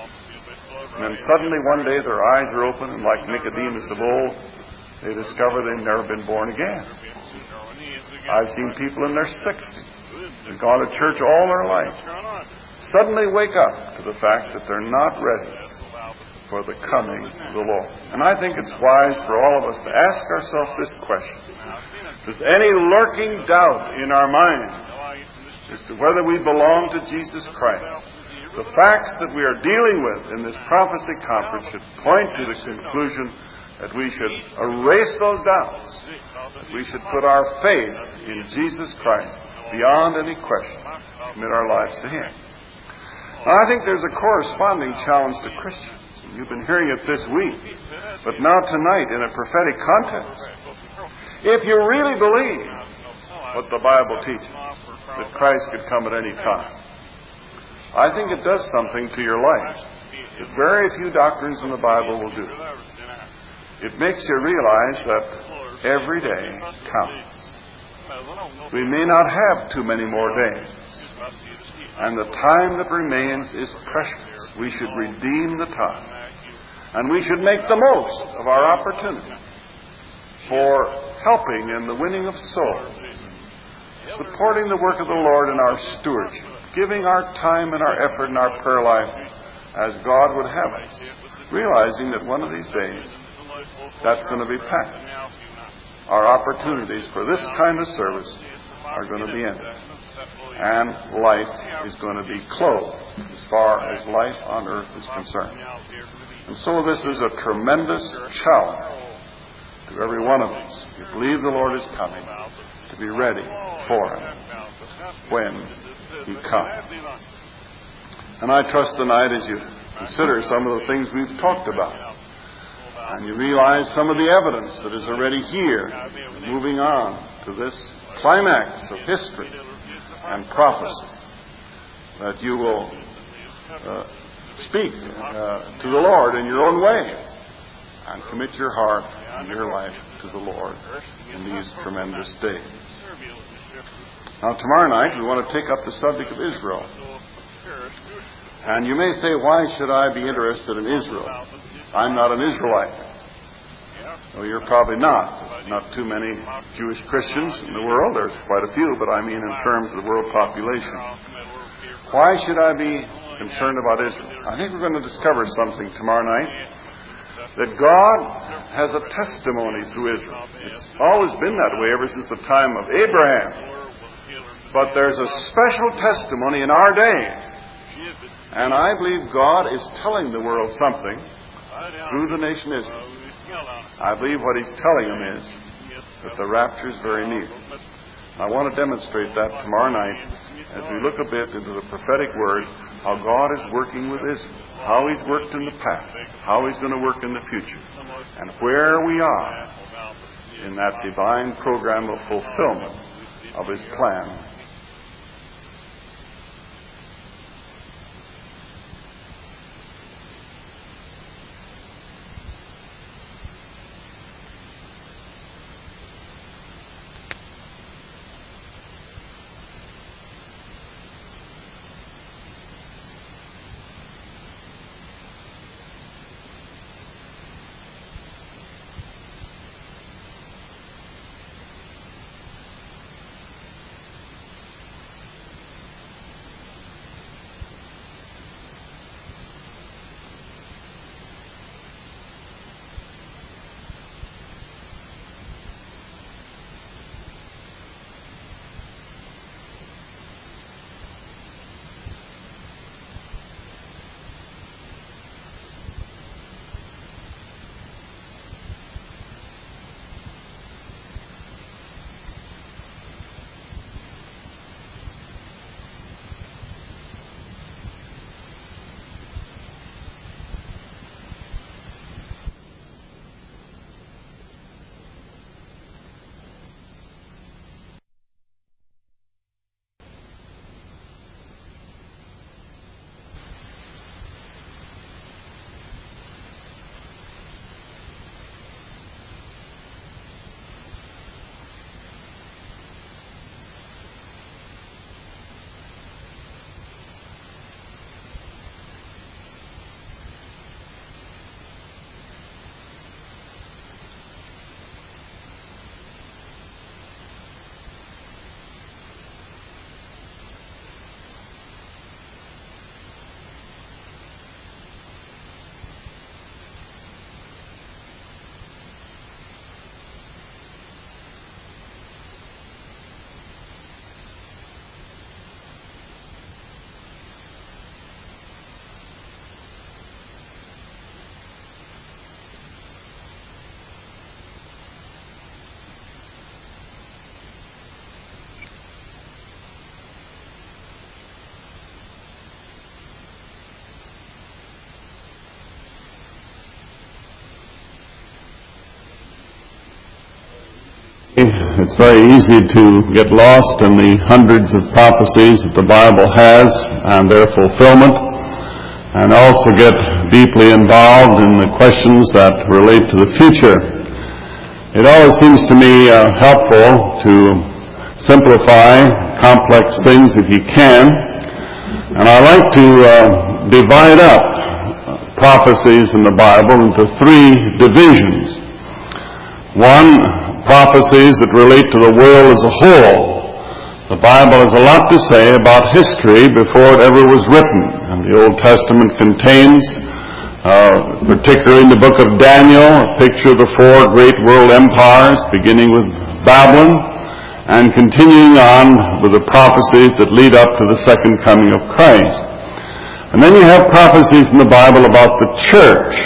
S1: And then suddenly one day their eyes are open, and like Nicodemus of old, they discover they've never been born again. I've seen people in their sixties who've gone to church all their life suddenly wake up to the fact that they're not ready for the coming of the Lord. And I think it's wise for all of us to ask ourselves this question. Does any lurking doubt in our mind as to whether we belong to Jesus Christ? The facts that we are dealing with in this prophecy conference should point to the conclusion that we should erase those doubts, that we should put our faith in Jesus Christ beyond any question, commit our lives to Him. Now, I think there's a corresponding challenge to Christians. You've been hearing it this week. but now tonight in a prophetic context. If you really believe what the Bible teaches, that Christ could come at any time, I think it does something to your life that very few doctrines in the Bible will do. It makes you realize that every day counts. We may not have too many more days, and the time that remains is precious. We should redeem the time, and we should make the most of our opportunity for helping in the winning of souls, supporting the work of the Lord in our stewardship, giving our time and our effort and our prayer life as God would have us, realizing that one of these days that's going to be packed. Our opportunities for this kind of service are going to be ended, and life is going to be closed as far as life on earth is concerned. And so this is a tremendous challenge to every one of us. You believe the Lord is coming, to be ready for Him when He comes. And I trust tonight, as you consider some of the things we've talked about, and you realize some of the evidence that is already here, moving on to this climax of history and prophecy, that you will uh, speak uh, to the Lord in your own way and commit your heart and your life to the Lord in these tremendous days. Now, tomorrow night we want to take up the subject of Israel. And you may say, why should I be interested in Israel? I'm not an Israelite. Well, you're probably not. There's not too many Jewish Christians in the world. There's quite a few, but I mean in terms of the world population. Why should I be concerned about Israel? I think we're going to discover something tomorrow night, that God has a testimony through Israel. It's always been that way ever since the time of Abraham. But there's a special testimony in our day. And I believe God is telling the world something through the nation Israel. I believe what He's telling them is that the rapture is very near. I want to demonstrate that tomorrow night as we look a bit into the prophetic word, how God is working with Israel, how He's worked in the past, how He's going to work in the future, and where we are in that divine program of fulfillment of His plan. it's very easy to get lost in the hundreds of prophecies that the Bible has and their fulfillment, and also get deeply involved in the questions that relate to the future. It always seems to me uh, helpful to simplify complex things if you can, and I like to uh, divide up prophecies in the Bible into three divisions. One, prophecies that relate to the world as a whole. The Bible has a lot to say about history before it ever was written. And the Old Testament contains, uh, particularly in the book of Daniel, a picture of the four great world empires, beginning with Babylon, and continuing on with the prophecies that lead up to the second coming of Christ. And then you have prophecies in the Bible about the church.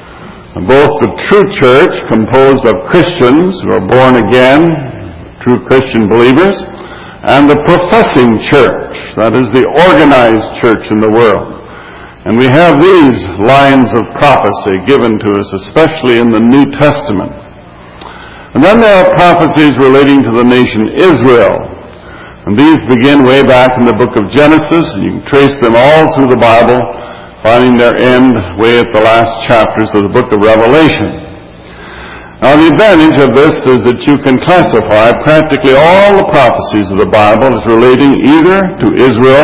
S1: Both the true church, composed of Christians who are born again, true Christian believers, and the professing church, that is the organized church in the world. And we have these lines of prophecy given to us, especially in the New Testament. And then there are prophecies relating to the nation Israel. And these begin way back in the book of Genesis. You can trace them all through the Bible, finding their end way at the last chapters of the book of Revelation. Now, the advantage of this is that you can classify practically all the prophecies of the Bible as relating either to Israel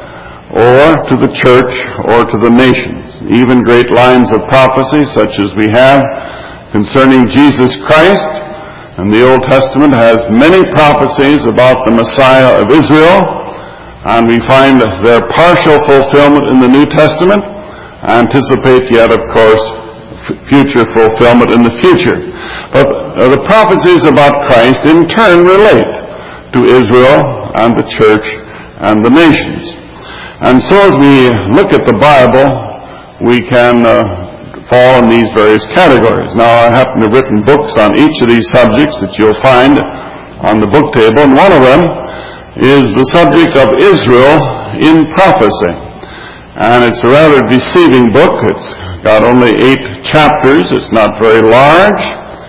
S1: or to the church or to the nations. Even great lines of prophecy, such as we have concerning Jesus Christ, and the Old Testament has many prophecies about the Messiah of Israel, and we find their partial fulfillment in the New Testament, anticipate yet, of course, f- future fulfillment in the future. But uh, the prophecies about Christ in turn relate to Israel and the church and the nations. And so as we look at the Bible, we can uh, fall in these various categories. Now, I happen to have written books on each of these subjects that you'll find on the book table, and one of them is the subject of Israel in prophecy. And it's a rather deceiving book. It's got only eight chapters. It's not very large.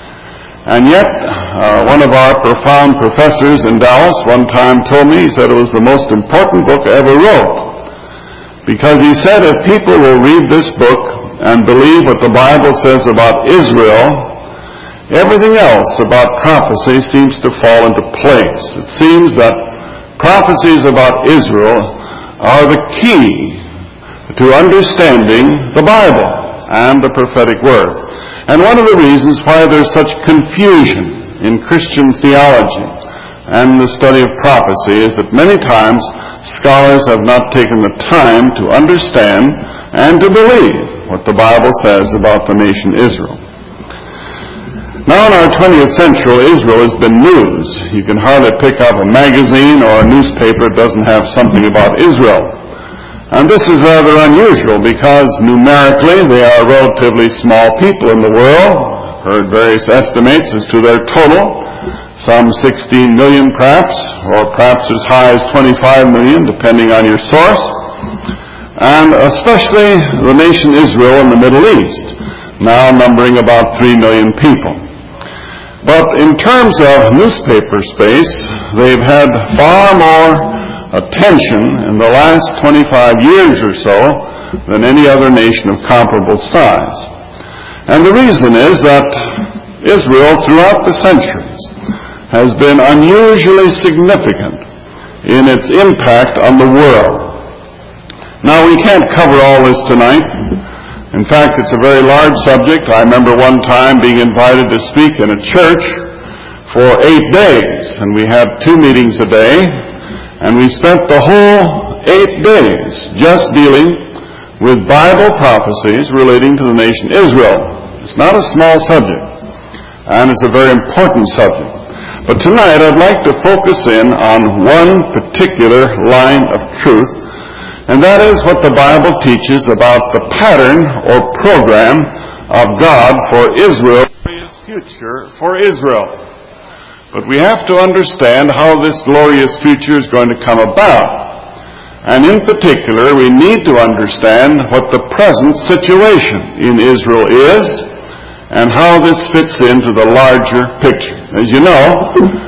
S1: And yet, uh, one of our profound professors in Dallas one time told me, he said it was the most important book I ever wrote. Because he said if people will read this book and believe what the Bible says about Israel, everything else about prophecy seems to fall into place. It seems that prophecies about Israel are the key to understanding the Bible and the prophetic word. And one of the reasons why there's such confusion in Christian theology and the study of prophecy is that many times scholars have not taken the time to understand and to believe what the Bible says about the nation Israel. Now in our twentieth century, Israel has been news. You can hardly pick up a magazine or a newspaper that doesn't have something about Israel. And this is rather unusual because numerically they are relatively small people in the world. I've heard various estimates as to their total, some sixteen million perhaps, or perhaps as high as twenty-five million, depending on your source. And especially the nation Israel in the Middle East, now numbering about three million people. But in terms of newspaper space, they've had far more attention in the last twenty-five years or so than any other nation of comparable size. And the reason is that Israel, throughout the centuries, has been unusually significant in its impact on the world. Now, we can't cover all this tonight. In fact, it's a very large subject. I remember one time being invited to speak in a church for eight days, and we had two meetings a day, and we spent the whole eight days just dealing with Bible prophecies relating to the nation Israel. It's not a small subject, and it's a very important subject. But tonight I'd like to focus in on one particular line of truth, and that is what the Bible teaches about the pattern or program of God for Israel, glorious future for Israel. But we have to understand how this glorious future is going to come about. And in particular, we need to understand what the present situation in Israel is and how this fits into the larger picture. As you know,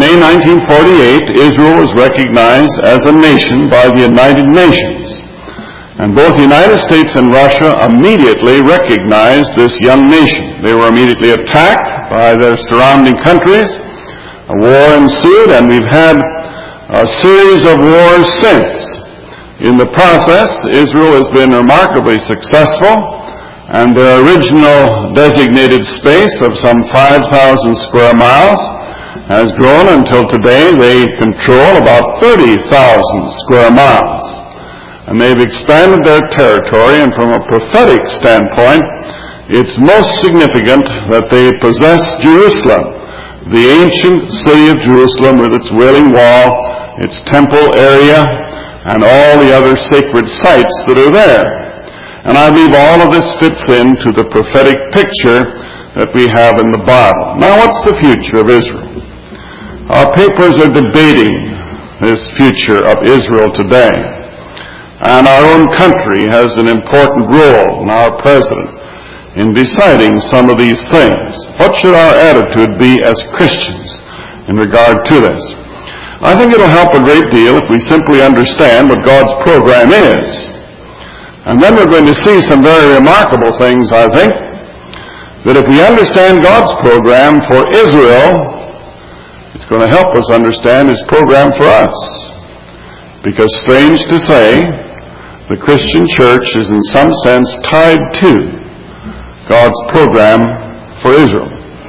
S1: May nineteen forty-eight, Israel was recognized as a nation by the United Nations. And both the United States and Russia immediately recognized this young nation. They were immediately attacked by their surrounding countries. A war ensued, and we've had a series of wars since. In the process, Israel has been remarkably successful, and their original designated space of some five thousand square miles has grown until today they control about thirty thousand square miles. And they've expanded their territory, and from a prophetic standpoint, it's most significant that they possess Jerusalem, the ancient city of Jerusalem with its Wailing Wall, its temple area, and all the other sacred sites that are there. And I believe all of this fits into the prophetic picture that we have in the Bible. Now, what's the future of Israel? Our papers are debating this future of Israel today. And our own country has an important role, and our president, in deciding some of these things. What should our attitude be as Christians in regard to this? I think it'll help a great deal if we simply understand what God's program is. And then we're going to see some very remarkable things, I think, that if we understand God's program for Israel, it's going to help us understand His program for us. Because, strange to say, the Christian church is in some sense tied to God's program for Israel.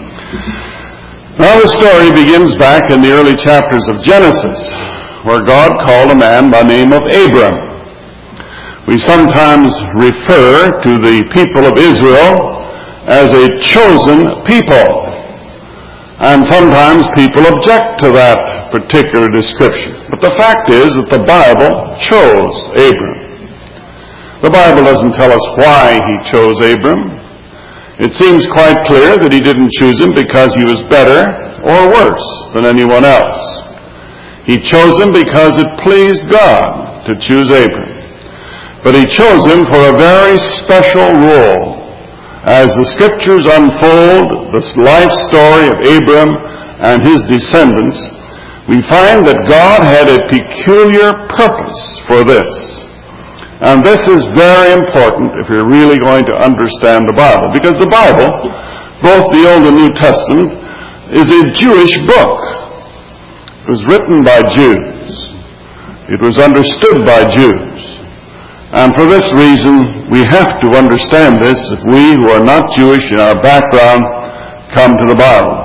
S1: Now the story begins back in the early chapters of Genesis, where God called a man by the name of Abram. We sometimes refer to the people of Israel as a chosen people. And sometimes people object to that particular description. But the fact is that the Bible chose Abram. The Bible doesn't tell us why He chose Abram. It seems quite clear that He didn't choose him because he was better or worse than anyone else. He chose him because it pleased God to choose Abram. But He chose him for a very special role. As the Scriptures unfold the life story of Abram and his descendants, we find that God had a peculiar purpose for this. And this is very important if you're really going to understand the Bible. Because the Bible, both the Old and New Testament, is a Jewish book. It was written by Jews. It was understood by Jews. And for this reason, we have to understand this if we who are not Jewish in our background come to the Bible.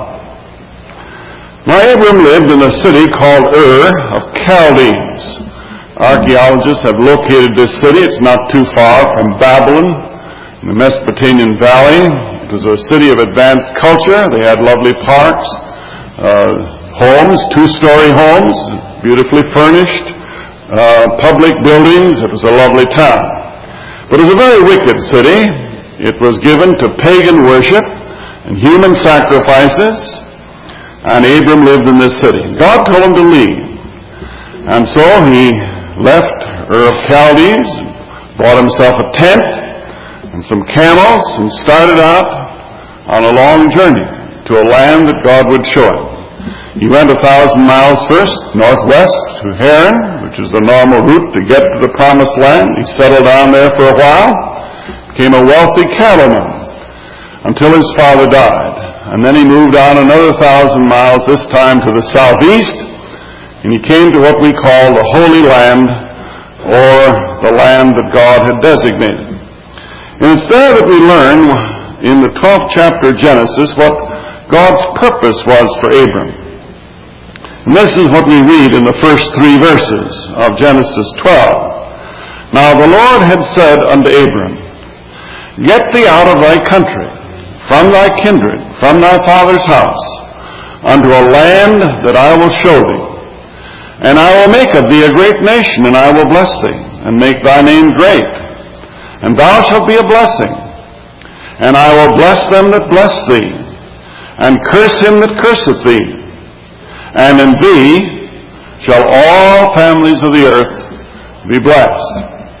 S1: Now, Abram lived in a city called Ur of Chaldees. Archaeologists have located this city. It's not too far from Babylon in the Mesopotamian Valley. It was a city of advanced culture. They had lovely parks, uh, homes, two-story homes, beautifully furnished, uh, public buildings. It was a lovely town. But it was a very wicked city. It was given to pagan worship and human sacrifices. And Abram lived in this city. God told him to leave. And so he left Ur of Chaldees, bought himself a tent and some camels, and started out on a long journey to a land that God would show him. He went a thousand miles first, northwest to Haran, which is the normal route to get to the Promised Land. He settled down there for a while, became a wealthy cattleman until his father died. And then he moved on another thousand miles, this time to the southeast, and he came to what we call the Holy Land, or the land that God had designated. And it's there that we learn in the twelfth chapter of Genesis what God's purpose was for Abram. And this is what we read in the first three verses of Genesis twelve. Now the Lord had said unto Abram, Get thee out of thy country, from thy kindred, from thy father's house, unto a land that I will show thee. And I will make of thee a great nation, and I will bless thee, and make thy name great. And thou shalt be a blessing. And I will bless them that bless thee, and curse him that curseth thee. And in thee shall all families of the earth be blessed.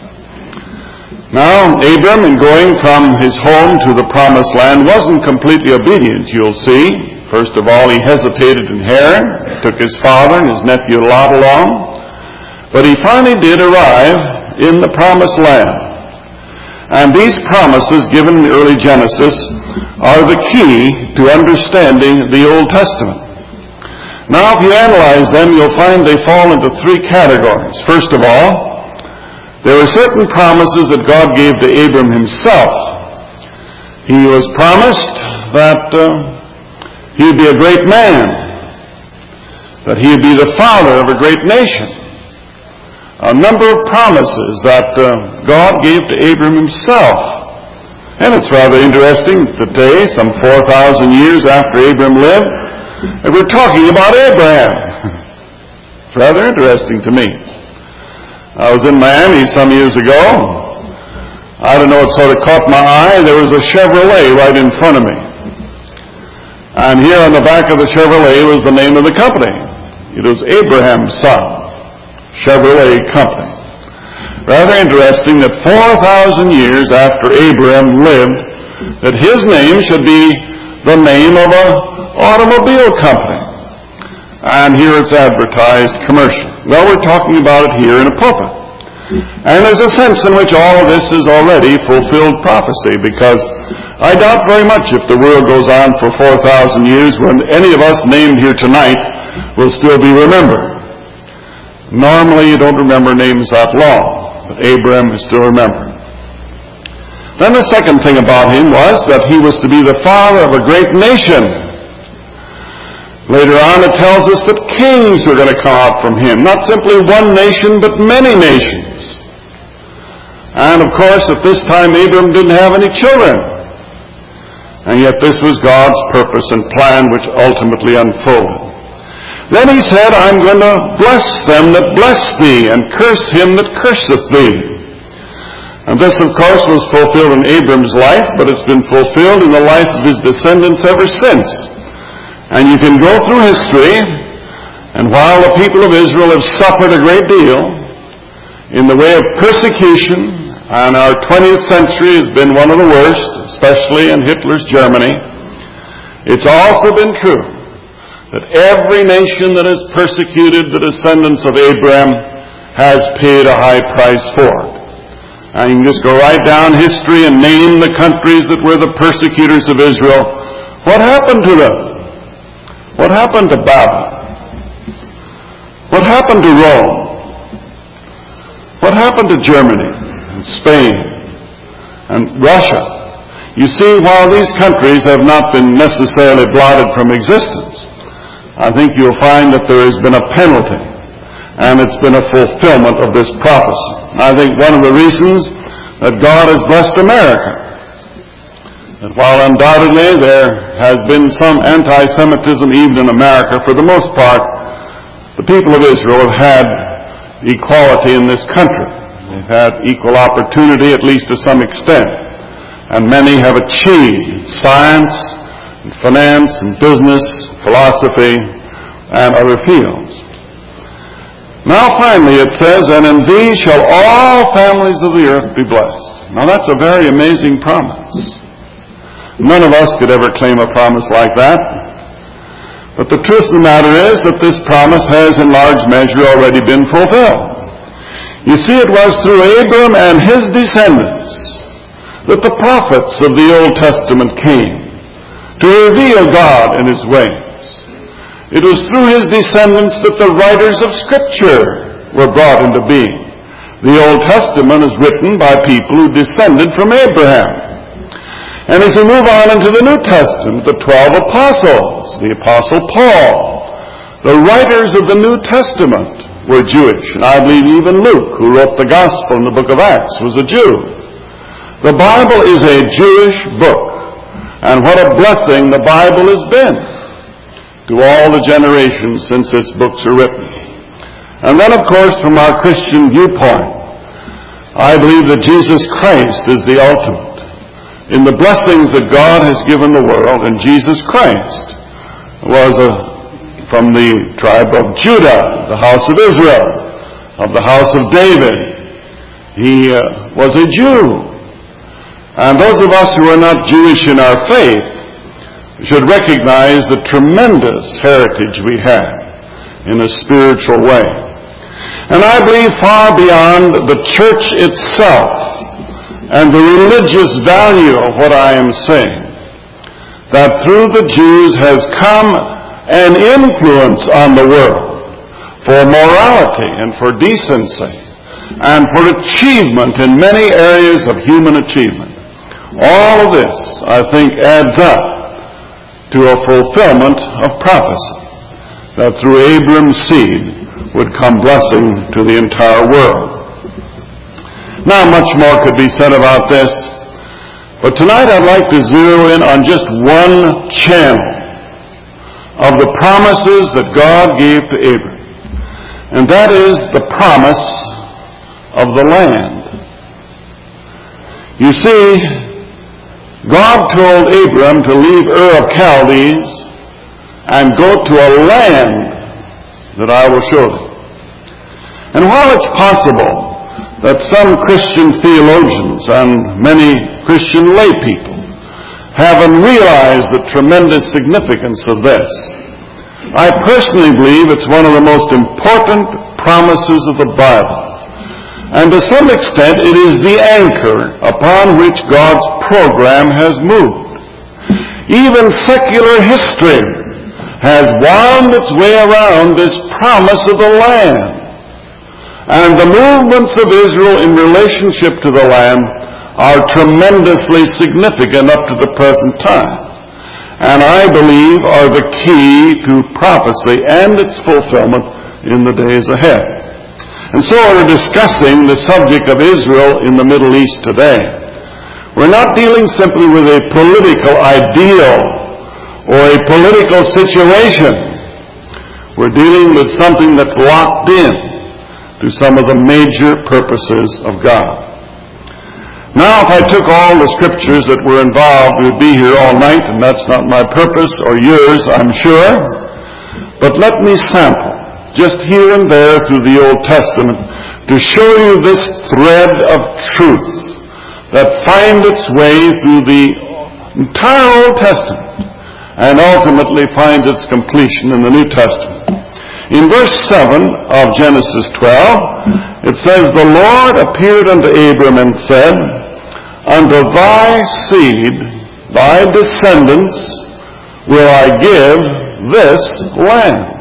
S1: Now, Abram, in going from his home to the Promised Land, wasn't completely obedient, you'll see. First of all, he hesitated in Haran. He took his father and his nephew Lot along. But he finally did arrive in the promised land. And these promises given in the early Genesis are the key to understanding the Old Testament. Now, if you analyze them, you'll find they fall into three categories. First of all, there were certain promises that God gave to Abram himself. He was promised that uh, he would be a great man, that he would be the father of a great nation. A number of promises that uh, God gave to Abram himself. And it's rather interesting today, some four thousand years after Abram lived, that we're talking about Abraham. It's rather interesting to me. I was in Miami some years ago. I don't know, it sort of caught my eye. There was a Chevrolet right in front of me. And here on the back of the Chevrolet was the name of the company. It was Abraham's son. Chevrolet Company. Rather interesting that four thousand years after Abraham lived, that his name should be the name of an automobile company. And here it's advertised commercial. Well, we're talking about it here in a pulpit. And there's a sense in which all of this is already fulfilled prophecy, because I doubt very much if the world goes on for four thousand years when any of us named here tonight will still be remembered. Normally, you don't remember names that long, but Abraham is still remembered. Then the second thing about him was that he was to be the father of a great nation. Later on, it tells us that kings were going to come out from him. Not simply one nation, but many nations. And of course, at this time, Abraham didn't have any children. And yet this was God's purpose and plan which ultimately unfolded. Then he said, I'm going to bless them that bless thee, and curse him that curseth thee. And this, of course, was fulfilled in Abram's life, but it's been fulfilled in the life of his descendants ever since. And you can go through history, and while the people of Israel have suffered a great deal in the way of persecution, and our twentieth century has been one of the worst, especially in Hitler's Germany, it's also been true that every nation that has persecuted the descendants of Abraham has paid a high price for it. And you can just go right down history and name the countries that were the persecutors of Israel. What happened to them? What happened to Babylon? What happened to Rome? What happened to Germany and Spain and Russia? You see, while these countries have not been necessarily blotted from existence, I think you'll find that there has been a penalty, and it's been a fulfillment of this prophecy. I think one of the reasons that God has blessed America, that while undoubtedly there has been some anti-Semitism even in America, for the most part, the people of Israel have had equality in this country. They've had equal opportunity, at least to some extent. And many have achieved science, and finance, and business, philosophy, and other fields. Now finally it says, and in thee shall all families of the earth be blessed. Now that's a very amazing promise. None of us could ever claim a promise like that. But the truth of the matter is that this promise has in large measure already been fulfilled. You see, it was through Abram and his descendants that the prophets of the Old Testament came to reveal God and his ways. It was through his descendants that the writers of Scripture were brought into being. The Old Testament is written by people who descended from Abraham. And as we move on into the New Testament, the twelve apostles, the Apostle Paul, the writers of the New Testament were Jewish. And I believe even Luke, who wrote the Gospel in the book of Acts, was a Jew. The Bible is a Jewish book. And what a blessing the Bible has been to all the generations since its books are written. And then, of course, from our Christian viewpoint, I believe that Jesus Christ is the ultimate in the blessings that God has given the world. And Jesus Christ was a, from the tribe of Judah, the house of Israel, of the house of David. He uh, was a Jew. And those of us who are not Jewish in our faith, should recognize the tremendous heritage we have in a spiritual way. And I believe far beyond the church itself and the religious value of what I am saying, that through the Jews has come an influence on the world for morality and for decency and for achievement in many areas of human achievement. All of this, I think, adds up to a fulfillment of prophecy, that through Abram's seed would come blessing to the entire world. Now, much more could be said about this, but tonight I'd like to zero in on just one channel of the promises that God gave to Abram, and that is the promise of the land. You see, God told Abram to leave Ur of Chaldees and go to a land that I will show thee. And while it's possible that some Christian theologians and many Christian lay people haven't realized the tremendous significance of this, I personally believe it's one of the most important promises of the Bible. And to some extent, it is the anchor upon which God's program has moved. Even secular history has wound its way around this promise of the land. And the movements of Israel in relationship to the land are tremendously significant up to the present time, and I believe are the key to prophecy and its fulfillment in the days ahead. And so we're discussing the subject of Israel in the Middle East today. We're not dealing simply with a political ideal or a political situation. We're dealing with something that's locked in to some of the major purposes of God. Now, if I took all the scriptures that were involved, we'd be here all night, and that's not my purpose or yours, I'm sure. But let me sample just here and there through the Old Testament to show you this thread of truth that finds its way through the entire Old Testament and ultimately finds its completion in the New Testament. In verse seven of Genesis twelve, it says, "The Lord appeared unto Abram and said, Unto thy seed, thy descendants, will I give this land."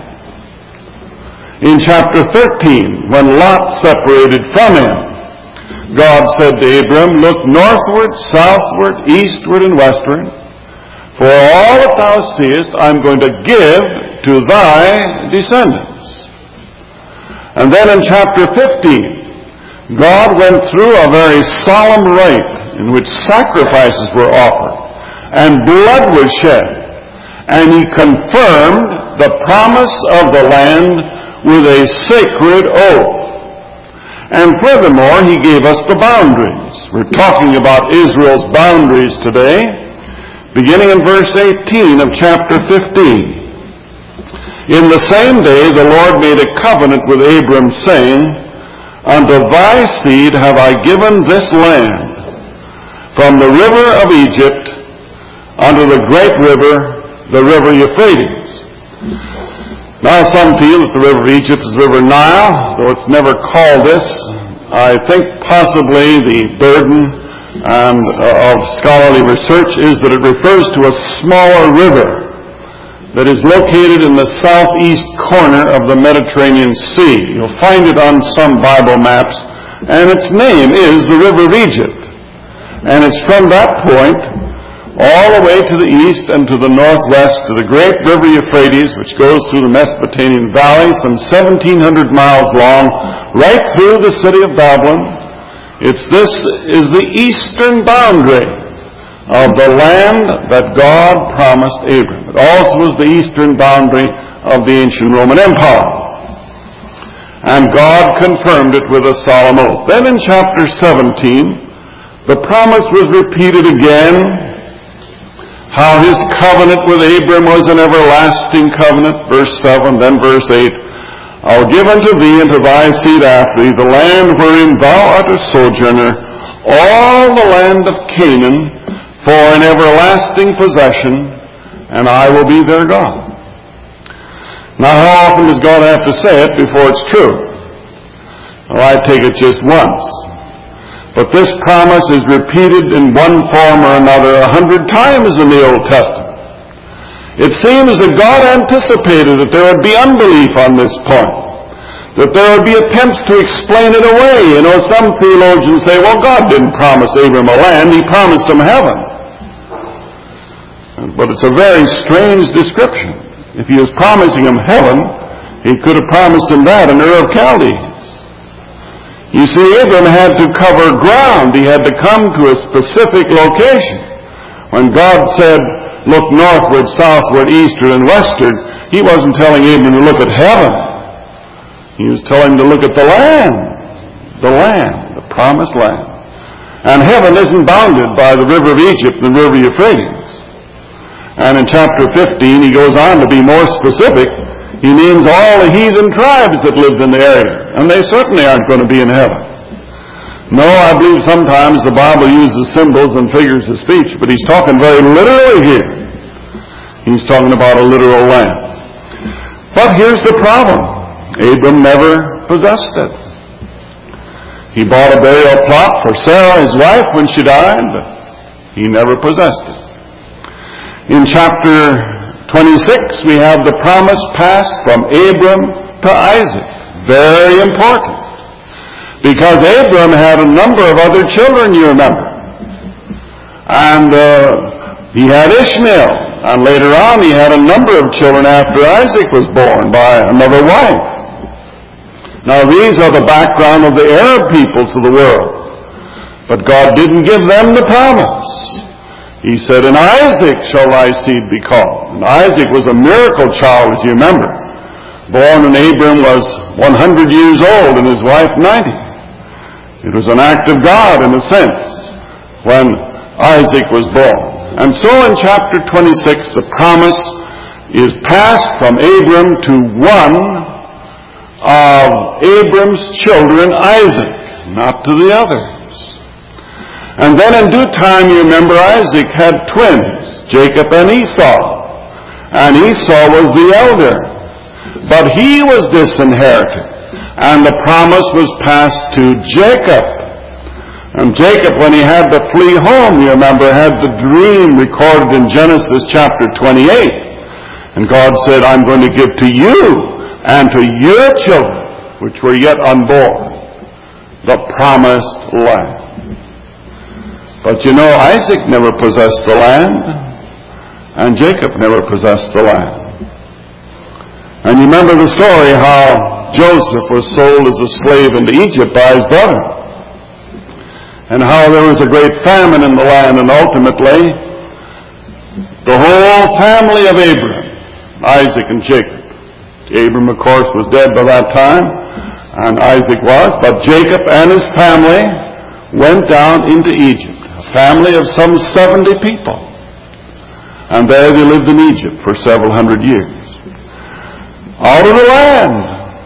S1: In chapter thirteen, when Lot separated from him, God said to Abram, "Look northward, southward, eastward, and westward, for all that thou seest I'm going to give to thy descendants." And then in chapter fifteen, God went through a very solemn rite in which sacrifices were offered and blood was shed, and he confirmed the promise of the land with a sacred oath. And furthermore, he gave us the boundaries. We're talking about Israel's boundaries today, beginning in verse eighteen of chapter fifteen. "In the same day the Lord made a covenant with Abram, saying, Unto thy seed have I given this land, from the river of Egypt unto the great river, the river Euphrates." Now some feel that the river of Egypt is the river Nile, though it's never called this. I think possibly the burden and, uh, of scholarly research is that it refers to a smaller river that is located in the southeast corner of the Mediterranean Sea. You'll find it on some Bible maps, and its name is the River of Egypt. And it's from that point all the way to the east and to the northwest to the great river Euphrates, which goes through the Mesopotamian valley, some seventeen hundred miles long, right through the city of Babylon. It's this is the eastern boundary of the land that God promised Abram. It also is the eastern boundary of the ancient Roman Empire. And God confirmed it with a solemn oath. Then in chapter seventeen, the promise was repeated again, how his covenant with Abram was an everlasting covenant, verse seven, then verse eight. "I'll give unto thee and to thy seed after thee the land wherein thou art a sojourner, all the land of Canaan, for an everlasting possession,
S3: and I will be their God. Now, how often does God have to say it before it's true? Well, I take it just once. But this promise is repeated in one form or another a hundred times in the Old Testament. It seems that God anticipated that there would be unbelief on this point, that there would be attempts to explain it away. You know, some theologians say, well, God didn't promise Abram a land, He promised him heaven. But it's a very strange description. If He was promising him heaven, He could have promised him that in Ur of Chaldees. You see, Abram had to cover ground. He had to come to a specific location. When God said, look northward, southward, eastward, and westward, He wasn't telling Abram to look at heaven. He was telling him to look at the land. The land, the promised land. And heaven isn't bounded by the river of Egypt and the river Euphrates. And in chapter fifteen, He goes on to be more specific. He names all the heathen tribes that lived in the area, and they certainly aren't going to be in heaven. No, I believe sometimes the Bible uses symbols and figures of speech, but He's talking very literally here. He's talking about a literal land. But here's the problem. Abram never possessed it. He bought a burial plot for Sarah, his wife, when she died, but he never possessed it. In chapter twenty-six, we have the promise passed from Abram to Isaac. Very important. Because Abram had a number of other children, you remember. And uh, he had Ishmael. And later on, he had a number of children after Isaac was born by another wife. Now, these are the background of the Arab peoples of the world. But God didn't give them the promise. He said, in Isaac shall thy seed be called. And Isaac was a miracle child, as you remember. Born when Abram was one hundred years old and his wife ninety. It was an act of God, in a sense, when Isaac was born. And so in chapter twenty-six, the promise is passed from Abram to one of Abram's children, Isaac, not to the others. And then in due time, you remember, Isaac had twins, Jacob and Esau. And Esau was the elder. But he was disinherited. And the promise was passed to Jacob. And Jacob, when he had to flee home, you remember, had the dream recorded in Genesis chapter twenty-eight. And God said, I'm going to give to you and to your children, which were yet unborn, the promised land. But you know, Isaac never possessed the land, and Jacob never possessed the land. And you remember the story how Joseph was sold as a slave into Egypt by his brother, and how there was a great famine in the land, and ultimately the whole family of Abraham, Isaac and Jacob. Abram, of course, was dead by that time, and Isaac was, but Jacob and his family went down into Egypt. Family of some seventy people. And there they lived in Egypt for several hundred years. Out of the land.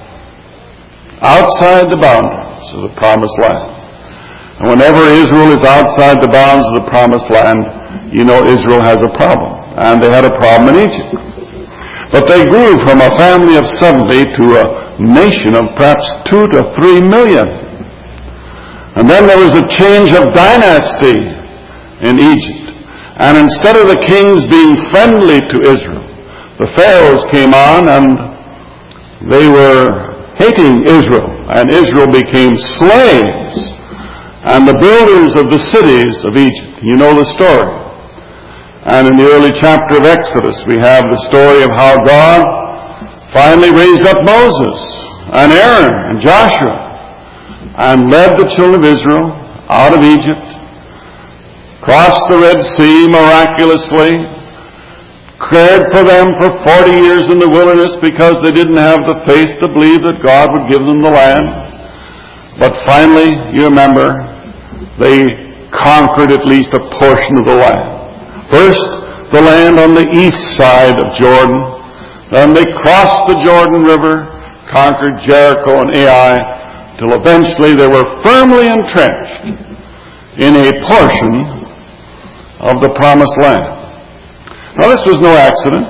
S3: Outside the boundaries of the promised land. And whenever Israel is outside the bounds of the promised land, you know Israel has a problem. And they had a problem in Egypt. But they grew from a family of seventy to a nation of perhaps two to three million. And then there was a change of dynasty in Egypt. And instead of the kings being friendly to Israel, the pharaohs came on and they were hating Israel. And Israel became slaves and the builders of the cities of Egypt. You know the story. And in the early chapter of Exodus, we have the story of how God finally raised up Moses and Aaron and Joshua and led the children of Israel out of Egypt, crossed the Red Sea miraculously, cared for them for forty years in the wilderness because they didn't have the faith to believe that God would give them the land. But finally, you remember, they conquered at least a portion of the land. First, the land on the east side of Jordan. Then they crossed the Jordan River, conquered Jericho and Ai, till eventually they were firmly entrenched in a portion of the promised land. Now this was no accident,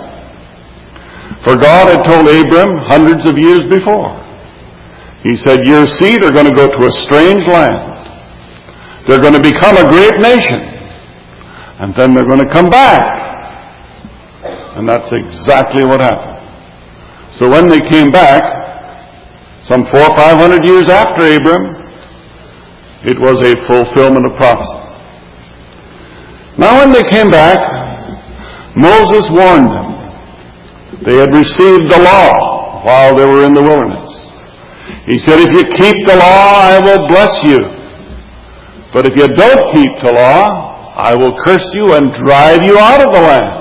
S3: for God had told Abram hundreds of years before. He said, your seed are going to go to a strange land. They're going to become a great nation. And then they're going to come back. And that's exactly what happened. So when they came back, some four or five hundred years after Abram, it was a fulfillment of prophecy. Now when they came back, Moses warned them. They had received the law while they were in the wilderness. He said, if you keep the law, I will bless you. But if you don't keep the law, I will curse you and drive you out of the land.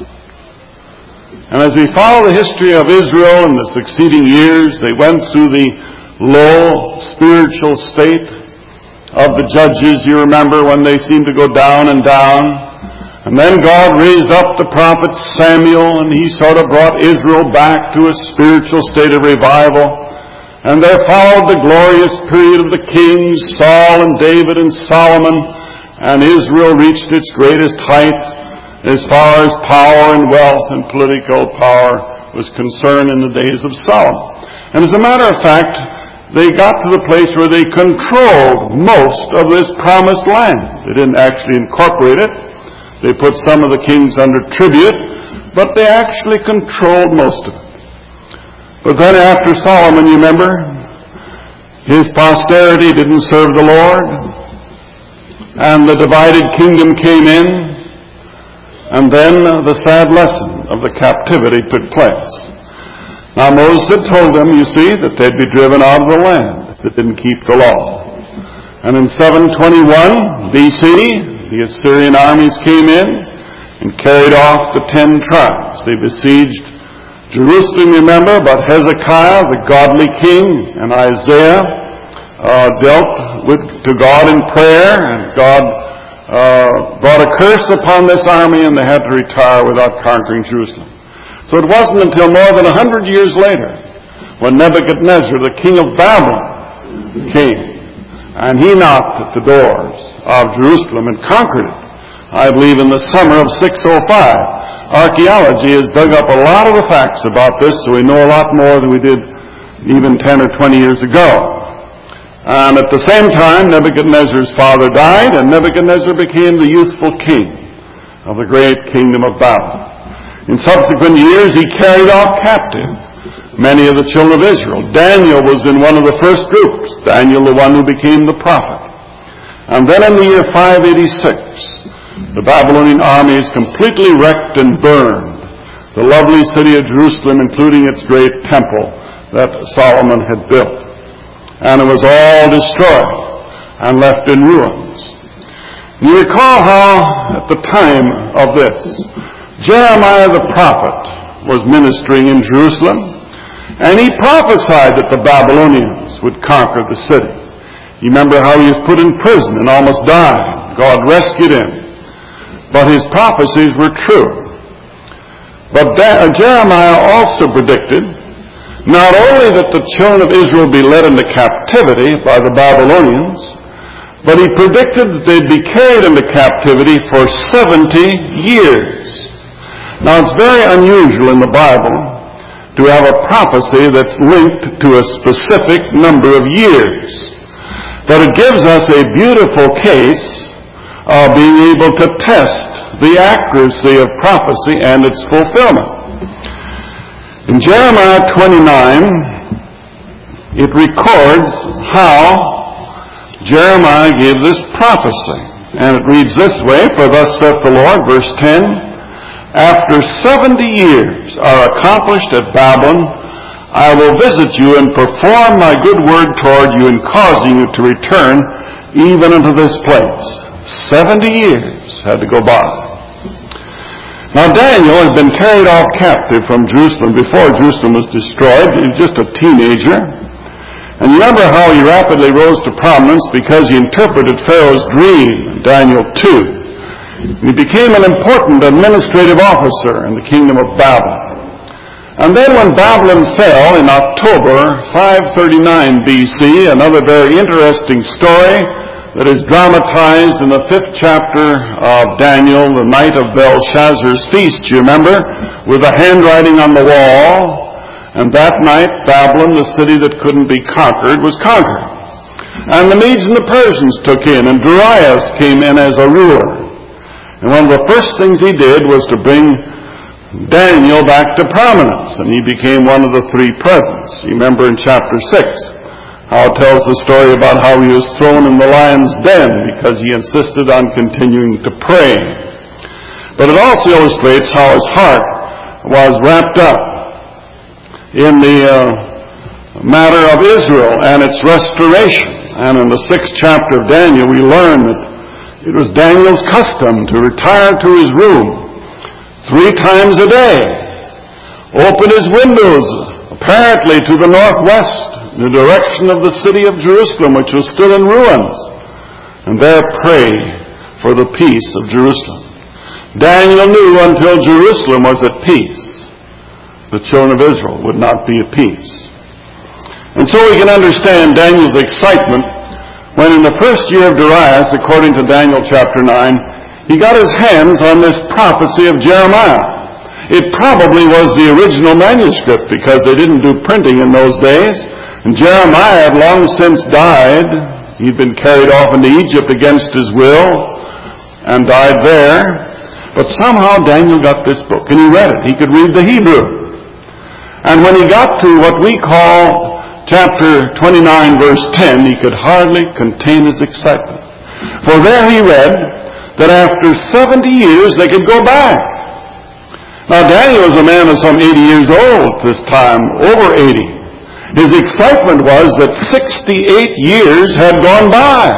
S3: And as we follow the history of Israel in the succeeding years, they went through the low spiritual state of the judges, you remember, when they seemed to go down and down. And then God raised up the prophet Samuel, and he sort of brought Israel back to a spiritual state of revival. And there followed the glorious period of the kings, Saul and David and Solomon, and Israel reached its greatest height as far as power and wealth and political power was concerned in the days of Solomon. And as a matter of fact, they got to the place where they controlled most of this promised land. They didn't actually incorporate it. They put some of the kings under tribute, but they actually controlled most of it. But then after Solomon, you remember, his posterity didn't serve the Lord, and the divided kingdom came in, and then the sad lesson of the captivity took place. Now Moses had told them, you see, that they'd be driven out of the land if they didn't keep the law. And in seven twenty-one B C, the Assyrian armies came in and carried off the ten tribes. They besieged Jerusalem, remember, but Hezekiah, the godly king, and Isaiah uh, dealt with to God in prayer, and God uh, brought a curse upon this army, and they had to retire without conquering Jerusalem. So it wasn't until more than a hundred years later when Nebuchadnezzar, the king of Babylon, came, and he knocked at the doors of Jerusalem and conquered it, I believe in the summer of six oh five. Archaeology has dug up a lot of the facts about this, so we know a lot more than we did even ten or twenty years ago. And at the same time, Nebuchadnezzar's father died, and Nebuchadnezzar became the youthful king of the great kingdom of Babylon. In subsequent years, he carried off captive many of the children of Israel. Daniel was in one of the first groups, Daniel the one who became the prophet. And then in the year five eighty-six, the Babylonian armies completely wrecked and burned the lovely city of Jerusalem, including its great temple that Solomon had built. And it was all destroyed and left in ruins. You recall how, at the time of this, Jeremiah the prophet was ministering in Jerusalem, and he prophesied that the Babylonians would conquer the city. You remember how he was put in prison and almost died. God rescued him. But his prophecies were true. But Jeremiah also predicted not only that the children of Israel be led into captivity by the Babylonians, but he predicted that they'd be carried into captivity for seventy years. Now it's very unusual in the Bible to have a prophecy that's linked to a specific number of years. But it gives us a beautiful case of being able to test the accuracy of prophecy and its fulfillment. In Jeremiah twenty-nine, it records how Jeremiah gave this prophecy. And it reads this way, for thus saith the Lord, verse ten, after seventy years are accomplished at Babylon, I will visit you and perform my good word toward you in causing you to return even unto this place. Seventy years had to go by. Now Daniel had been carried off captive from Jerusalem before Jerusalem was destroyed. He was just a teenager. And remember how he rapidly rose to prominence because he interpreted Pharaoh's dream in Daniel two. And he became an important administrative officer in the kingdom of Babylon. And then when Babylon fell in October five thirty-nine B C, another very interesting story that is dramatized in the fifth chapter of Daniel, the night of Belshazzar's feast, you remember, with the handwriting on the wall. And that night, Babylon, the city that couldn't be conquered, was conquered. And the Medes and the Persians took in, and Darius came in as a ruler. And one of the first things he did was to bring Daniel back to prominence, and he became one of the three presidents. You remember in chapter six, how it tells the story about how he was thrown in the lion's den because he insisted on continuing to pray. But it also illustrates how his heart was wrapped up in the uh, matter of Israel and its restoration. And in the sixth chapter of Daniel, we learn that it was Daniel's custom to retire to his room three times a day, open his windows apparently to the northwest, the direction of the city of Jerusalem, which was still in ruins, and there pray for the peace of Jerusalem. Daniel knew until Jerusalem was at peace, the children of Israel would not be at peace. And so we can understand Daniel's excitement when in the first year of Darius, according to Daniel chapter nine, he got his hands on this prophecy of Jeremiah. It probably was the original manuscript because they didn't do printing in those days. And Jeremiah had long since died. He'd been carried off into Egypt against his will and died there. But somehow Daniel got this book, and he read it. He could read the Hebrew. And when he got to what we call chapter twenty-nine, verse ten, he could hardly contain his excitement. For there he read that after seventy years they could go back. Now Daniel was a man of some eighty years old at this time, over eighty. His excitement was that sixty-eight years had gone by.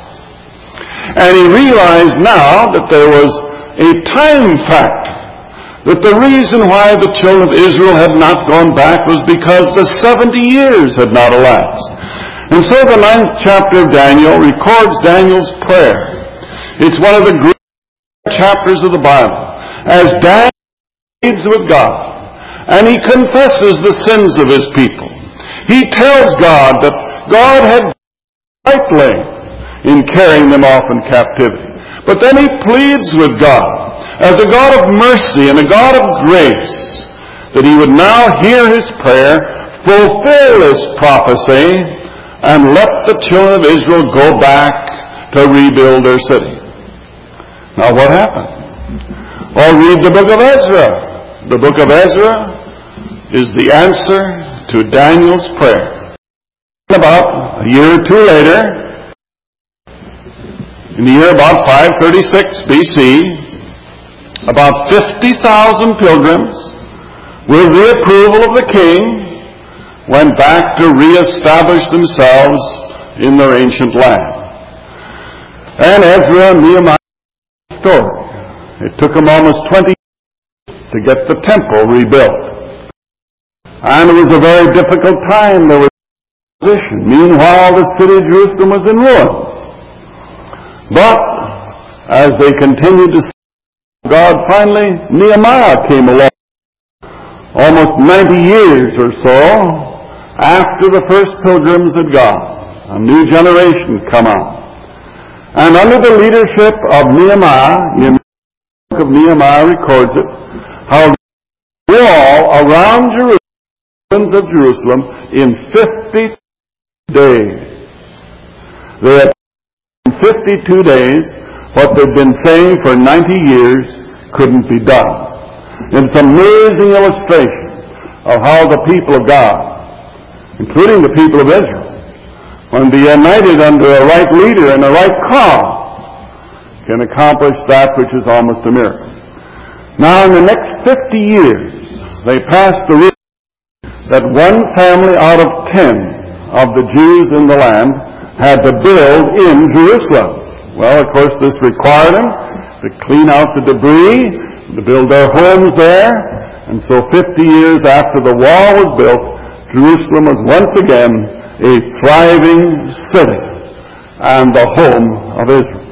S3: And he realized now that there was a time factor, that the reason why the children of Israel had not gone back was because the seventy years had not elapsed. And so the ninth chapter of Daniel records Daniel's prayer. It's one of the great chapters of the Bible, as Daniel pleads with God, and he confesses the sins of his people. He tells God that God had rightly in carrying them off in captivity. But then he pleads with God as a God of mercy and a God of grace that he would now hear his prayer, fulfill his prophecy, and let the children of Israel go back to rebuild their city. Now what happened? Or read the book of Ezra. The book of Ezra is the answer to Daniel's prayer. About a year or two later, in the year about five thirty-six B C, about fifty thousand pilgrims, with the approval of the king, went back to reestablish themselves in their ancient land. And Ezra and Nehemiah's story. It took them almost twenty years to get the temple rebuilt. And it was a very difficult time. There was opposition. Meanwhile, the city of Jerusalem was in ruins. But as they continued to serve God, finally Nehemiah came along. Almost ninety years or so after the first pilgrims had gone, a new generation come out. And under the leadership of Nehemiah, the book of Nehemiah records it, how the wall around Jerusalem of Jerusalem in fifty days. They had in fifty-two days what they'd been saying for ninety years couldn't be done. It's an amazing illustration of how the people of God, including the people of Israel, when they're united under a right leader and a right cause, can accomplish that which is almost a miracle. Now in the next fifty years, they passed the rule that one family out of ten of the Jews in the land had to build in Jerusalem. Well, of course, this required them to clean out the debris, to build their homes there. And so fifty years after the wall was built, Jerusalem was once again a thriving city and the home of Israel.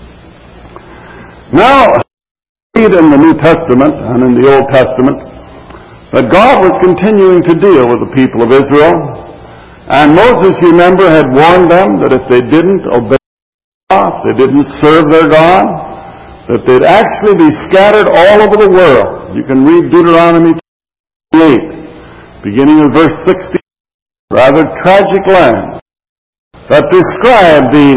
S3: Now, read in the New Testament and in the Old Testament that God was continuing to deal with the people of Israel. And Moses, you remember, had warned them that if they didn't obey they didn't serve their God, that they'd actually be scattered all over the world. You can read Deuteronomy eight, beginning of verse sixteen, rather tragic land that describe the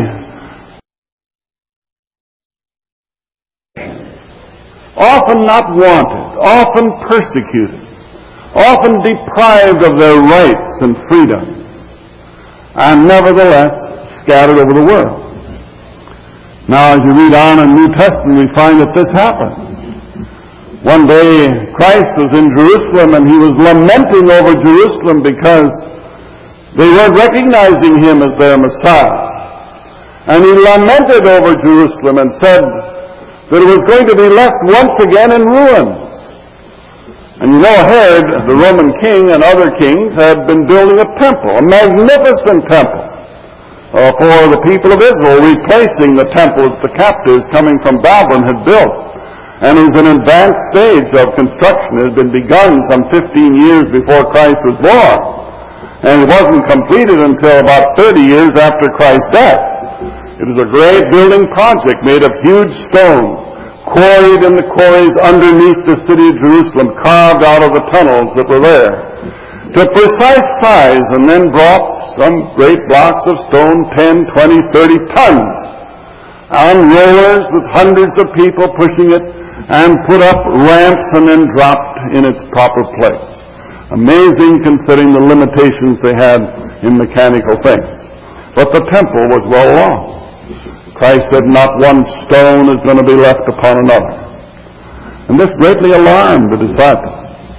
S3: often not wanted, often persecuted, often deprived of their rights and freedoms, and nevertheless scattered over the world. Now, as you read on in the New Testament, we find that this happened. One day, Christ was in Jerusalem, and he was lamenting over Jerusalem because they weren't recognizing him as their Messiah. And he lamented over Jerusalem and said that it was going to be left once again in ruins. And you know, Herod, the Roman king, and other kings had been building a temple, a magnificent temple, uh, for the people of Israel, replacing the temple that the captives coming from Babylon had built. And it was an advanced stage of construction. It had been begun some fifteen years before Christ was born. And it wasn't completed until about thirty years after Christ's death. It was a great building project made of huge stone, quarried in the quarries underneath the city of Jerusalem, carved out of the tunnels that were there, to precise size, and then brought some great blocks of stone, ten, twenty, thirty tons, on rollers with hundreds of people pushing it, and put up ramps and then dropped in its proper place. Amazing considering the limitations they had in mechanical things. But the temple was well along. Christ said, not one stone is going to be left upon another. And this greatly alarmed the disciples.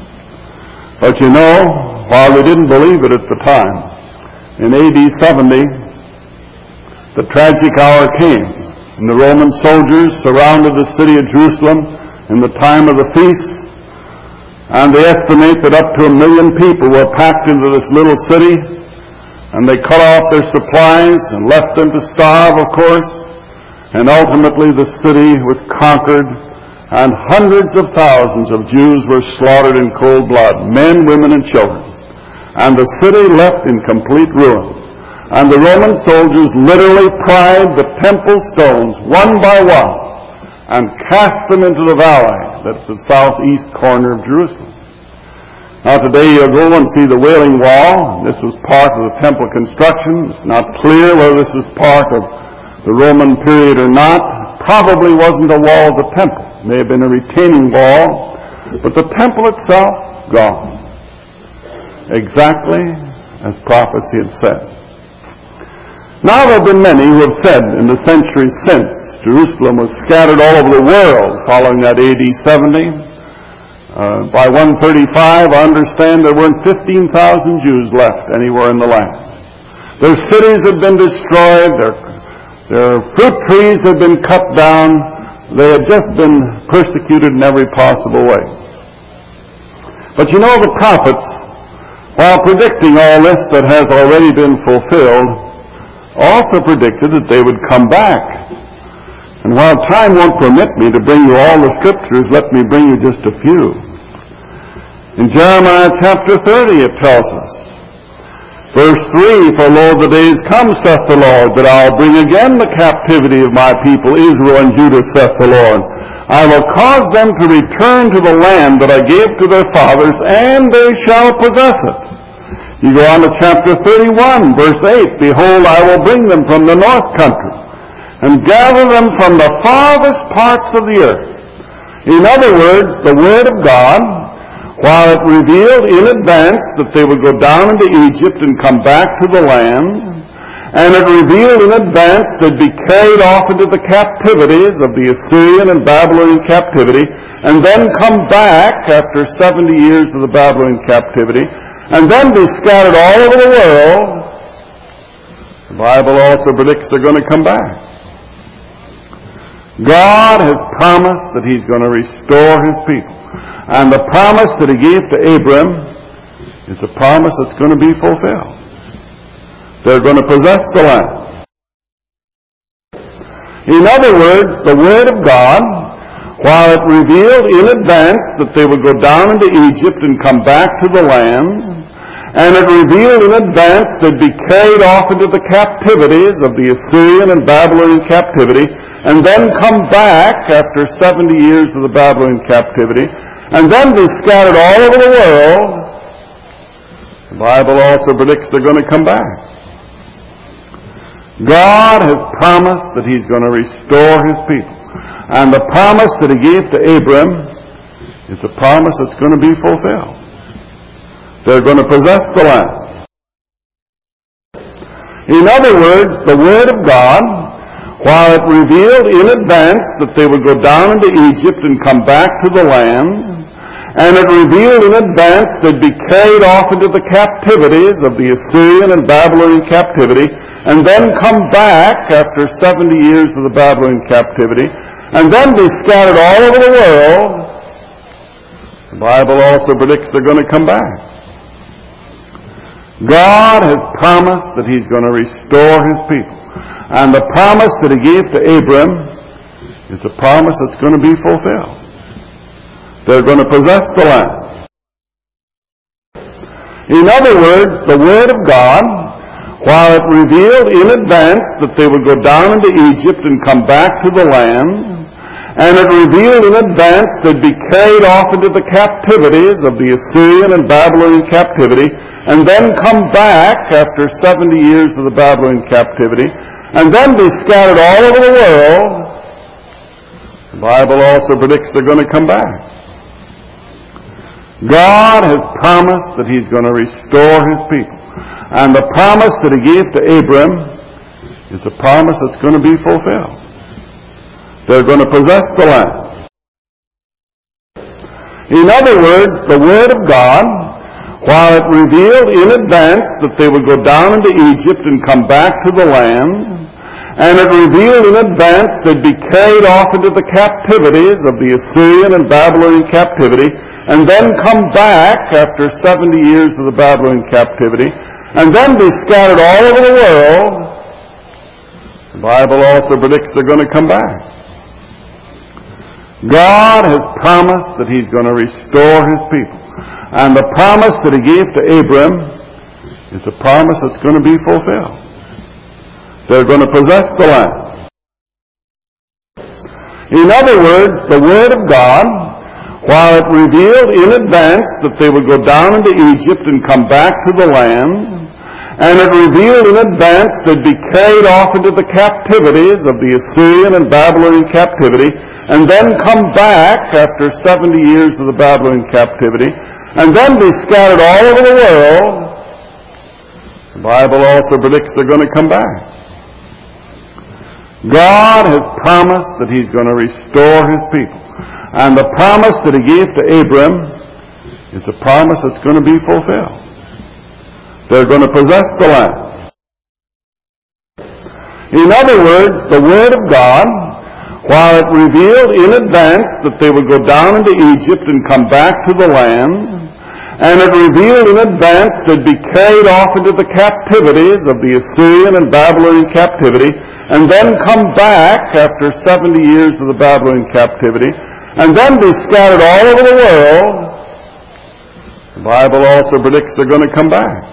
S3: But you know, while they didn't believe it at the time, in A D seventy, the tragic hour came, and the Roman soldiers surrounded the city of Jerusalem in the time of the feasts, and they estimate that up to a million people were packed into this little city, and they cut off their supplies and left them to starve, of course. And ultimately the city was conquered, and hundreds of thousands of Jews were slaughtered in cold blood, men, women, and children. And the city left in complete ruin. And the Roman soldiers literally pried the temple stones one by one and cast them into the valley that's the southeast corner of Jerusalem. Now today you'll go and see the Wailing Wall. This was part of the temple construction. It's not clear whether this was part of the Roman period or not. Probably wasn't a wall of the temple. It may have been a retaining wall. But the temple itself, gone. Exactly as prophecy had said. Now there have been many who have said in the centuries since Jerusalem was scattered all over the world following that A D seventy. Uh, by one thirty-five, I understand there weren't fifteen thousand Jews left anywhere in the land. Their cities had been destroyed. Their, their fruit trees had been cut down. They had just been persecuted in every possible way. But you know, the prophets, while predicting all this that has already been fulfilled, also predicted that they would come back. And while time won't permit me to bring you all the scriptures, let me bring you just a few. In Jeremiah chapter thirty it tells us, verse three, for lo, the days come, saith the Lord, that I'll bring again the captivity of my people Israel and Judah, saith the Lord. I will cause them to return to the land that I gave to their fathers, and they shall possess it. You go on to chapter thirty-one, verse eight, behold, I will bring them from the north country, and gather them from the farthest parts of the earth. In other words, the Word of God, while it revealed in advance that they would go down into Egypt and come back to the land, and it revealed in advance they'd be carried off into the captivities of the Assyrian and Babylonian captivity, and then come back after seventy years of the Babylonian captivity, and then be scattered all over the world. The Bible also predicts they're going to come back. God has promised that He's going to restore His people. And the promise that He gave to Abram is a promise that's going to be fulfilled. They're going to possess the land. In other words, the Word of God, while it revealed in advance that they would go down into Egypt and come back to the land, And it revealed in advance they'd be carried off into the captivities of the Assyrian and Babylonian captivity, and then come back after seventy years of the Babylonian captivity, and then be scattered all over the world. The Bible also predicts they're going to come back. God has promised that He's going to restore His people. And the promise that He gave to Abram is a promise that's going to be fulfilled. They're going to possess the land. In other words, the Word of God, while it revealed in advance that they would go down into Egypt and come back to the land, and it revealed in advance they'd be carried off into the captivities of the Assyrian and Babylonian captivity, and then come back after seventy years of the Babylonian captivity, and then be scattered all over the world. The Bible also predicts they're going to come back. God has promised that He's going to restore His people. And the promise that He gave to Abram is a promise that's going to be fulfilled. They're going to possess the land. In other words, the Word of God, while it revealed in advance that they would go down into Egypt and come back to the land, and it revealed in advance they'd be carried off into the captivities of the Assyrian and Babylonian captivity, and then come back after seventy years of the Babylonian captivity, and then be scattered all over the world. The Bible also predicts they're going to come back. God has promised that He's going to restore His people. And the promise that He gave to Abram is a promise that's going to be fulfilled. They're going to possess the land. In other words, the Word of God, while it revealed in advance that they would go down into Egypt and come back to the land, and it revealed in advance they'd be carried off into the captivities of the Assyrian and Babylonian captivity, and then come back after seventy years of the Babylonian captivity, and then be scattered all over the world. The Bible also predicts they're going to come back. God has promised that He's going to restore His people. And the promise that He gave to Abram is a promise that's going to be fulfilled. They're going to possess the land. In other words, the Word of God, while it revealed in advance that they would go down into Egypt and come back to the land, and it revealed in advance they'd be carried off into the captivities of the Assyrian and Babylonian captivity, and then come back after seventy years of the Babylonian captivity, and then be scattered all over the world. The Bible also predicts they're going to come back. God has promised that He's going to restore His people. And the promise that He gave to Abram is a promise that's going to be fulfilled. They're going to possess the land. In other words, the Word of God, while it revealed in advance that they would go down into Egypt and come back to the land, and it revealed in advance they'd be carried off into the captivities of the Assyrian and Babylonian captivity, and then come back after seventy years of the Babylonian captivity, and then be scattered all over the world. The Bible also predicts they're going to come back.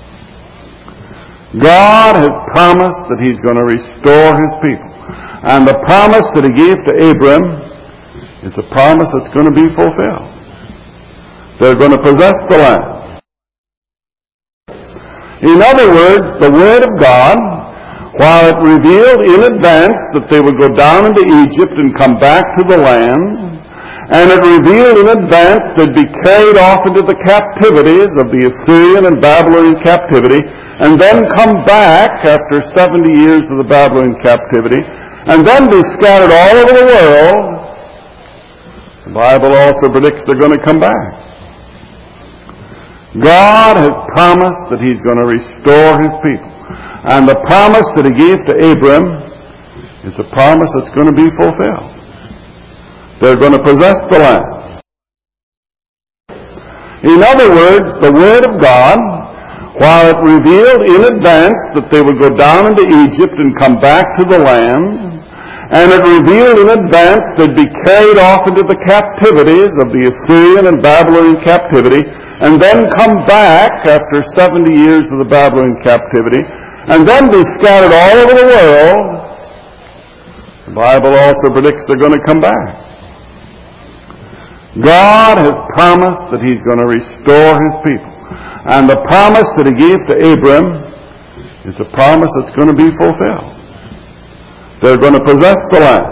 S3: God has promised that He's going to restore His people. And the promise that He gave to Abram is a promise that's going to be fulfilled. They're going to possess the land. In other words, the Word of God, while it revealed in advance that they would go down into Egypt and come back to the land, and it revealed in advance they'd be carried off into the captivities of the Assyrian and Babylonian captivity, and then come back after seventy years of the Babylonian captivity, and then be scattered all over the world. The Bible also predicts they're going to come back. God has promised that He's going to restore His people. And the promise that He gave to Abram is a promise that's going to be fulfilled. They're going to possess the land. In other words, the Word of God, while it revealed in advance that they would go down into Egypt and come back to the land, and it revealed in advance they'd be carried off into the captivities of the Assyrian and Babylonian captivity, and then come back after seventy years of the Babylonian captivity, and then be scattered all over the world. The Bible also predicts they're going to come back. God has promised that He's going to restore His people. And the promise that He gave to Abram is a promise that's going to be fulfilled. They're going to possess the land.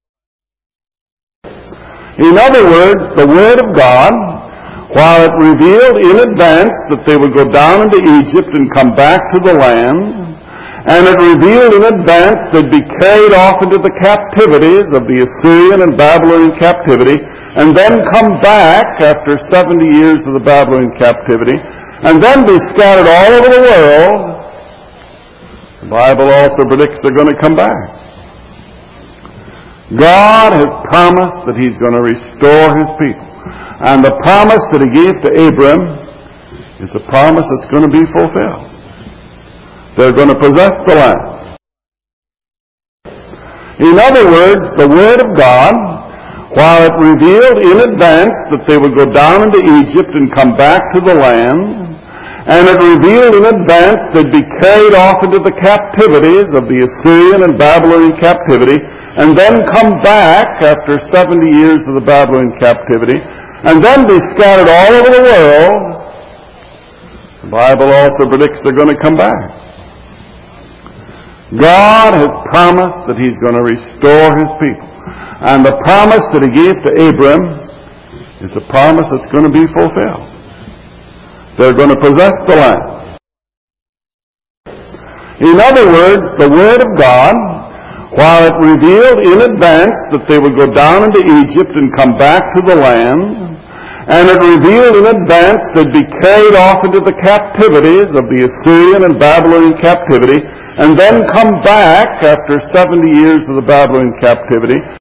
S3: In other words, the Word of God, while it revealed in advance that they would go down into Egypt and come back to the land, and it revealed in advance they'd be carried off into the captivities of the Assyrian and Babylonian captivity, and then come back after seventy years of the Babylonian captivity, and then be scattered all over the world. The Bible also predicts they're going to come back. God has promised that He's going to restore His people. And the promise that He gave to Abram is a promise that's going to be fulfilled. They're going to possess the land. In other words, the Word of God, while it revealed in advance that they would go down into Egypt and come back to the land, and it revealed in advance they'd be carried off into the captivities of the Assyrian and Babylonian captivity, and then come back after seventy years of the Babylonian captivity, and then be scattered all over the world. The Bible also predicts they're going to come back. God has promised that He's going to restore His people. And the promise that He gave to Abram is a promise that's going to be fulfilled. They're going to possess the land. In other words, the Word of God, while it revealed in advance that they would go down into Egypt and come back to the land, and it revealed in advance they'd be carried off into the captivities of the Assyrian and Babylonian captivity, and then come back after seventy years of the Babylonian captivity,